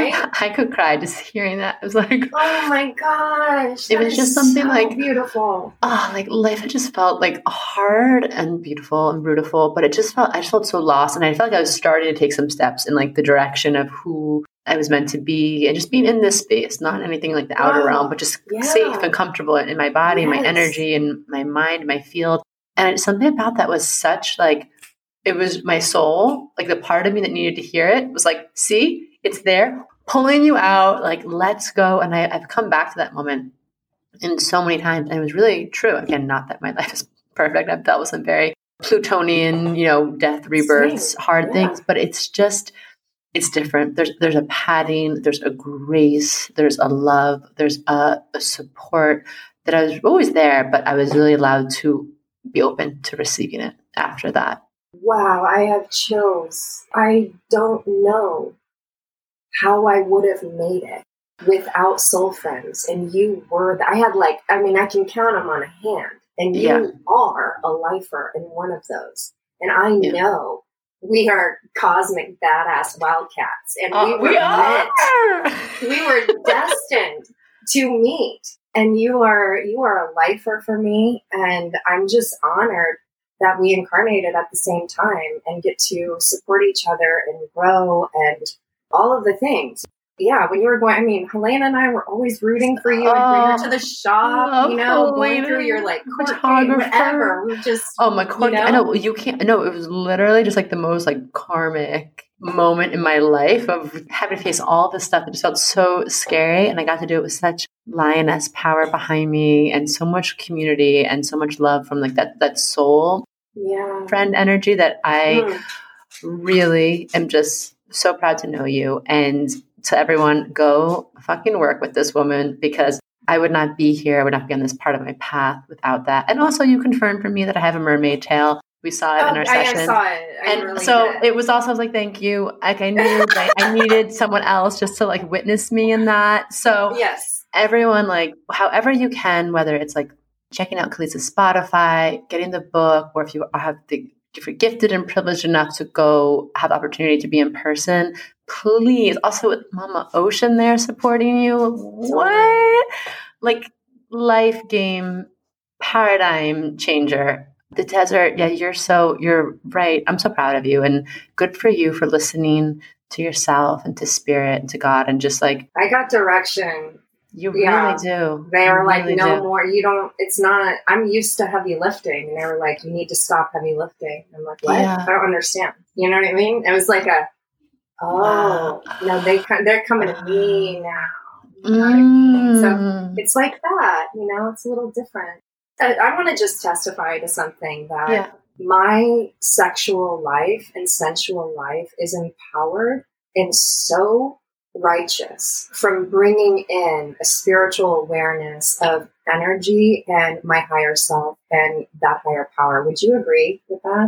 I could cry just hearing that. It was oh my gosh. It was just something so beautiful. Life had just felt hard and beautiful and beautiful, but I just felt so lost. And I felt I was starting to take some steps in the direction of who I was meant to be and just being in this space, not anything the outer realm, but just safe and comfortable in my body, my energy and my mind, my field. And something about that was such it was my soul, like the part of me that needed to hear it was like, see, it's there, pulling you out, like, let's go. And I've come back to that moment in so many times. And it was really true. Again, not that my life is perfect. I've dealt with some very Plutonian, death, rebirths, hard things, but it's different. There's a padding, there's a grace, there's a love, there's a support that I was always there, but I was really allowed to be open to receiving it after that. Wow, I have chills. I don't know how I would have made it without soul friends. And you were, I can count them on a hand. And you are a lifer in one of those. And I know we are cosmic badass wildcats. And we were destined to meet. And you are a lifer for me. And I'm just honored that we incarnated at the same time and get to support each other and grow and all of the things. Yeah, when you were going, Helena and I were always rooting for you and bring her to the shop, going through your whatever. We just, my court. I know you can't. No, it was literally just like the most like karmic moment in my life of having to face all this stuff. It just felt so scary, and I got to do it with such lioness power behind me, and so much community, and so much love from like that soul friend energy that I really am just so proud to know you. And to everyone, go fucking work with this woman, because I would not be here. I would not be on this part of my path without that. And also you confirmed for me that I have a mermaid tail. We saw it in our session. I saw it. And really so it was also, I was like, thank you. Like I knew like I needed someone else just to like witness me in that. So everyone, like however you can, whether it's like checking out Kalisa's Spotify, getting the book, or if you're gifted and privileged enough to go have the opportunity to be in person, please. Also with Mama Ocean there supporting you. What? Like life game paradigm changer. The desert. Yeah, you're right. I'm so proud of you, and good for you for listening to yourself and to spirit and to God, and just like I got direction. You really do. They were like, no more. You don't, it's not, I'm used to heavy lifting. And they were like, you need to stop heavy lifting. I'm like, what? I don't understand. You know what I mean? It was like no, they're coming to me now. You know what I mean? So it's like that, it's a little different. I want to just testify to something that my sexual life and sensual life is empowered and so righteous from bringing in a spiritual awareness of energy and my higher self and that higher power. Would you agree with that?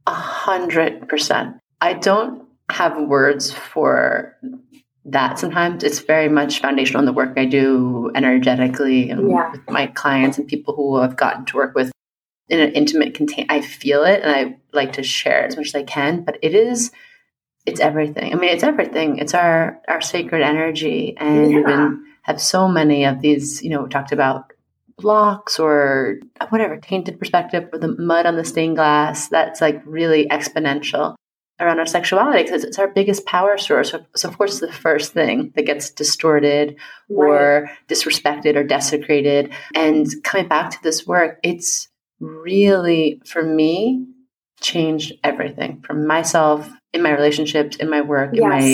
100%. I don't have words for that. Sometimes it's very much foundational in the work I do energetically and with my clients and people who I've gotten to work with in an intimate container. I feel it and I like to share it as much as I can, but it's everything. It's everything. It's our sacred energy. And we have so many of these, we talked about blocks or whatever, tainted perspective, or the mud on the stained glass. That's like really exponential around our sexuality because it's our biggest power source. So of course, it's the first thing that gets distorted or disrespected or desecrated. And coming back to this work, it's really, for me, changed everything from myself, in my relationships, in my work,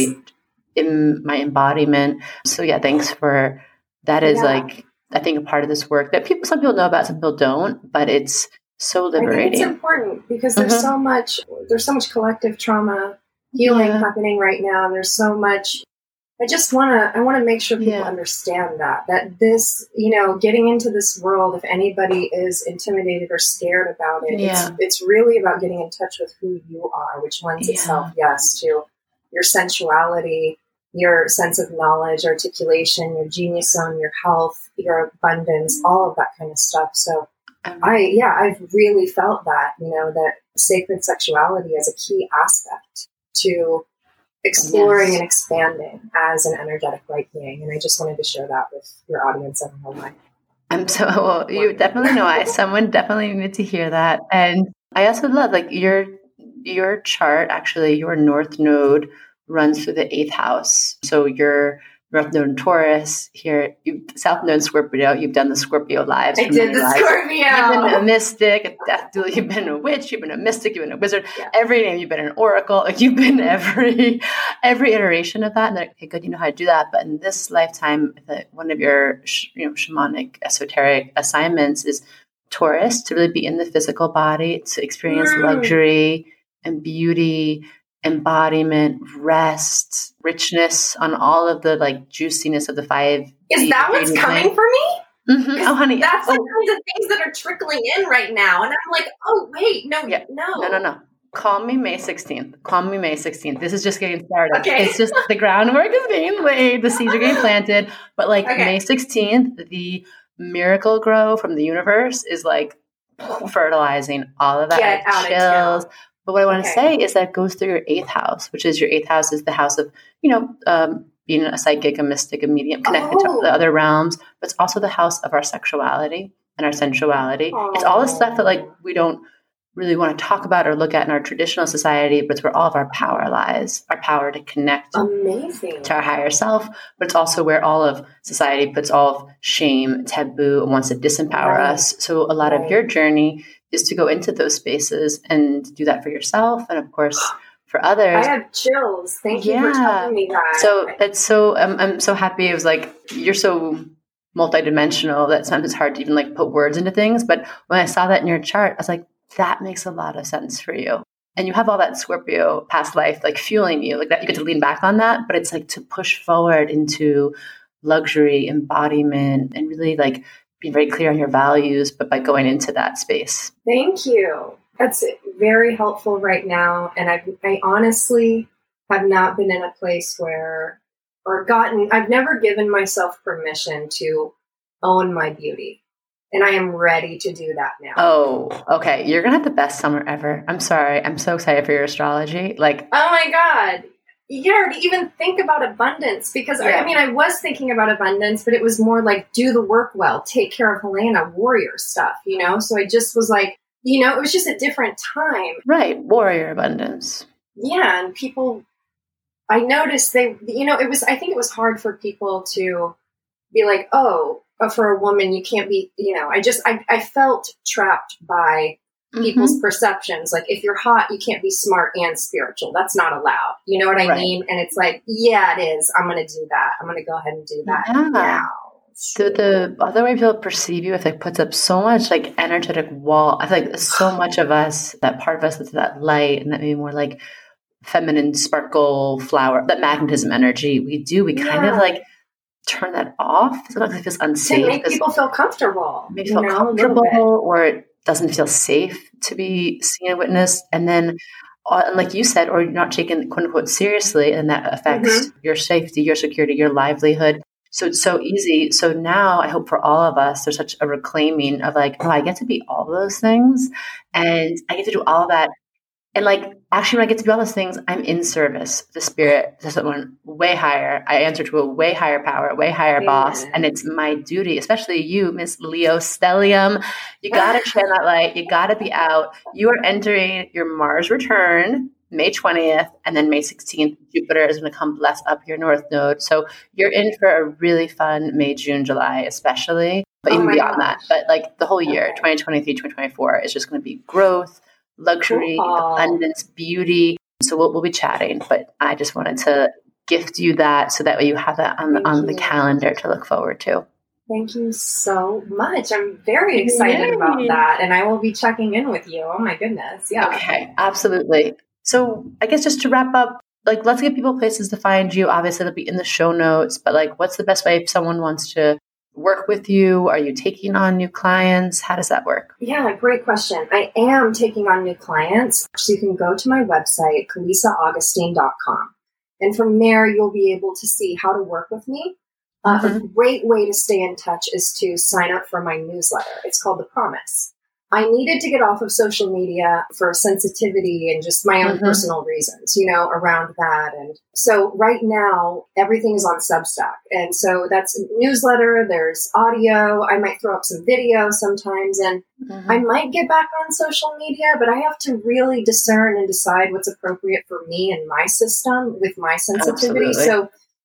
in my embodiment. So thanks for that. Is like, I think, a part of this work that some people know about, some people don't, but it's so liberating. I think it's important because there's so much collective trauma healing happening right now. There's so much. I want to make sure people understand that this, getting into this world, if anybody is intimidated or scared about it, it's really about getting in touch with who you are, which lends itself, to your sensuality, your sense of knowledge, articulation, your genius zone, your health, your abundance, all of that kind of stuff. So I've really felt that, that sacred sexuality as a key aspect to exploring and expanding as an energetic light being. And I just wanted to share that with your audience and my life. You definitely know someone definitely needed to hear that. And I also love like your chart, actually, your North Node runs through the 8th house. So your North Node in Taurus. Here, South Node in Scorpio. You've done the Scorpio lives. I did the lives. Scorpio. You've been a mystic, a death doula. You've been a witch. You've been a mystic. You've been a wizard. Yeah. Every name. You've been an oracle. Like you've been every iteration of that. And they're like, okay, good. You know how to do that. But in this lifetime, one of your shamanic esoteric assignments is Taurus, to really be in the physical body, to experience luxury and beauty, embodiment, rest, richness on all of the like juiciness of the 5. Is that what's coming for me? Mm-hmm. Oh, honey. That's the kinds of things that are trickling in right now. And I'm like, oh, wait, no. Call me May 16th. This is just getting started. Okay. It's just the groundwork is being laid. The seeds are getting planted. But like May 16th, the miracle grow from the universe is like fertilizing all of that. Get out chills. But what I want to say is that it goes through your 8th house, which is your 8th house is the house of, being a psychic, a mystic, a medium, connected to the other realms. But it's also the house of our sexuality and our sensuality. It's all the stuff that like we don't really want to talk about or look at in our traditional society, but it's where all of our power lies, our power to connect to our higher self. But it's also where all of society puts all of shame, taboo, and wants to disempower us. So a lot of your journey is to go into those spaces and do that for yourself. And of course, for others. I have chills. Thank you for telling me that. So it's so, I'm so happy. It was like, you're so multidimensional that sometimes it's hard to even like put words into things. But when I saw that in your chart, I was like, that makes a lot of sense for you. And you have all that Scorpio past life, like fueling you, like that you get to lean back on that, but it's like to push forward into luxury, embodiment, and really like being very clear on your values, but by going into that space. Thank you. That's very helpful right now. And I honestly have not been in a place I've never given myself permission to own my beauty. And I am ready to do that now. Oh, okay. You're going to have the best summer ever. I'm sorry. I'm so excited for your astrology. Like, oh my God. Yeah, to even think about abundance, because I was thinking about abundance, but it was more like do the work well, take care of Helena, warrior stuff, So I just was like, it was just a different time. Right. Warrior abundance. Yeah. And people, I noticed I think it was hard for people to be like, oh, for a woman, you can't be, I felt trapped by people's perceptions. Like, if you're hot, you can't be smart and spiritual. That's not allowed. You know what I mean? And it's like, yeah, it is. I'm going to do that. I'm going to go ahead and do that now. So the other way people perceive you, if it puts up so much like energetic wall, I feel like so much of us, that part of us that's that light and that maybe more like feminine sparkle flower, that magnetism energy, we kind of like turn that off. Sometimes it feels unsafe. To make people feel comfortable. Make feel comfortable, or it doesn't feel safe to be seen and witnessed. And then, like you said, or you're not taken quote unquote seriously, and that affects your safety, your security, your livelihood. So it's so easy. So now I hope for all of us, there's such a reclaiming of like, oh, I get to be all those things, and I get to do all that. And like, actually, when I get to do all those things, I'm in service to spirit, to someone way higher. I answer to a way higher power, a way higher boss. And it's my duty, especially you, Miss Leo Stellium. You got to shine that light. You got to be out. You are entering your Mars return, May 20th, and then May 16th, Jupiter is going to come bless up your North Node. So you're in for a really fun May, June, July, especially, but even beyond that. But like the whole year, 2023, 2024 is just going to be growth, luxury, abundance, beauty. So we'll be chatting, but I just wanted to gift you that so that way you have that on the calendar to look forward to. Thank you so much. I'm very excited about that, and I will be checking in with you. Oh my goodness. Yeah. Okay, absolutely. So I guess just to wrap up, like, let's give people places to find you. Obviously, it'll be in the show notes, but like, what's the best way if someone wants to work with you? Are you taking on new clients? How does that work? Yeah, great question. I am taking on new clients. So you can go to my website, KalisaAugustine.com. And from there, you'll be able to see how to work with me. A great way to stay in touch is to sign up for my newsletter. It's called The Promise. I needed to get off of social media for sensitivity and just my own personal reasons, around that. And so right now, everything is on Substack. And so that's a newsletter, there's audio, I might throw up some video sometimes, and I might get back on social media, but I have to really discern and decide what's appropriate for me and my system with my sensitivity. Absolutely. So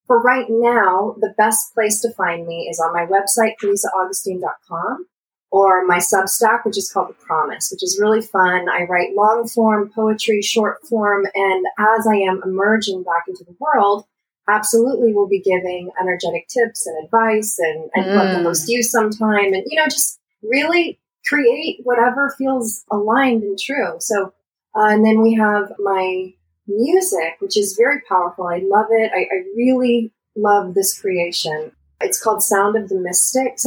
for right now, the best place to find me is on my website, KalisaAugustine.com, or my Substack, which is called The Promise, which is really fun. I write long form poetry, short form, and as I am emerging back into the world, absolutely will be giving energetic tips and advice, and I'd love to host you sometime, and, just really create whatever feels aligned and true. So, and then we have my music, which is very powerful. I love it. I really love this creation. It's called Sounds of the Mystics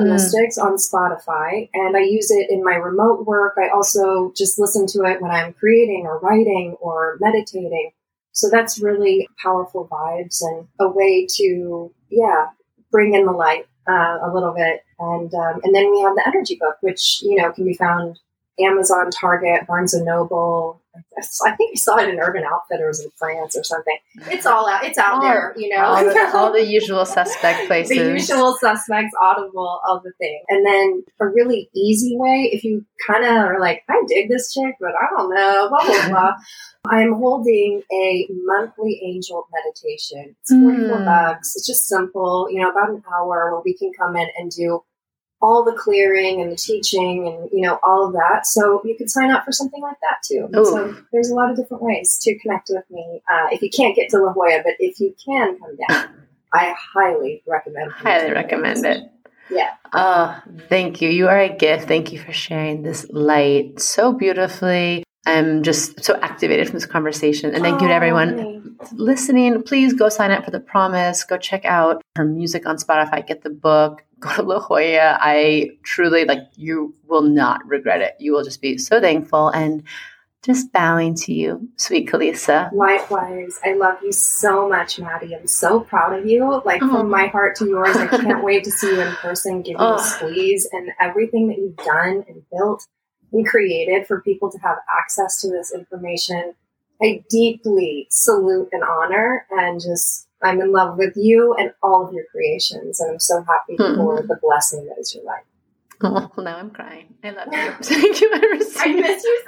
on Spotify. And I use it in my remote work. I also just listen to it when I'm creating or writing or meditating. So that's really powerful vibes and a way to, bring in the light a little bit. And then we have the energy book, which, can be found Amazon, Target, Barnes & Noble. I think I saw it in Urban Outfitters in France or something. It's all out. It's out there, All the usual suspect places. The usual suspects, Audible, all the things. And then a really easy way, if you kind of are like, I dig this chick, but I don't know, blah, blah, blah. I'm holding a monthly angel meditation. It's $44. It's just simple, about an hour where we can come in and do all the clearing and the teaching and, all of that. So you could sign up for something like that too. So there's a lot of different ways to connect with me. If you can't get to La Jolla, but if you can come down, I highly recommend it. Yeah. Oh, thank you. You are a gift. Thank you for sharing this light so beautifully. I'm just so activated from this conversation. And thank you to everyone listening. Please go sign up for The Promise. Go check out her music on Spotify. Get the book. Go to La Jolla. I truly, you will not regret it. You will just be so thankful and just bowing to you, sweet Kalisa. Likewise. I love you so much, Maddie. I'm so proud of you. From my heart to yours, I can't wait to see you in person, give you a squeeze, and everything that you've done and built and created for people to have access to this information. I deeply salute and honor, and I'm in love with you and all of your creations. And I'm so happy for the blessing that is your life. Oh, now I'm crying. I love you. Thank you, Iris. I miss you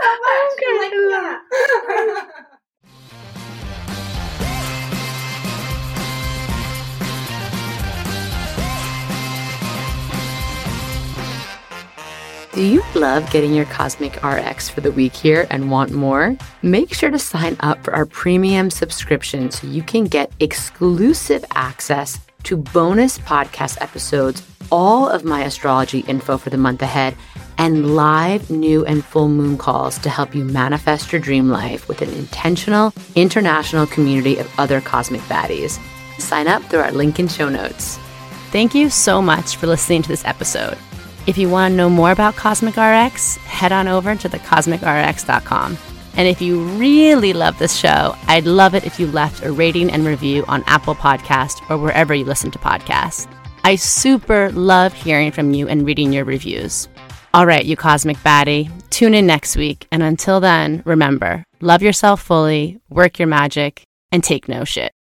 so much. Do you love getting your Cosmic RX for the week here and want more? Make sure to sign up for our premium subscription so you can get exclusive access to bonus podcast episodes, all of my astrology info for the month ahead, and live new and full moon calls to help you manifest your dream life with an intentional international community of other cosmic baddies. Sign up through our link in show notes. Thank you so much for listening to this episode. If you want to know more about Cosmic RX, head on over to thecosmicrx.com. And if you really love this show, I'd love it if you left a rating and review on Apple Podcasts or wherever you listen to podcasts. I super love hearing from you and reading your reviews. All right, you cosmic baddie, tune in next week. And until then, remember, love yourself fully, work your magic, and take no shit.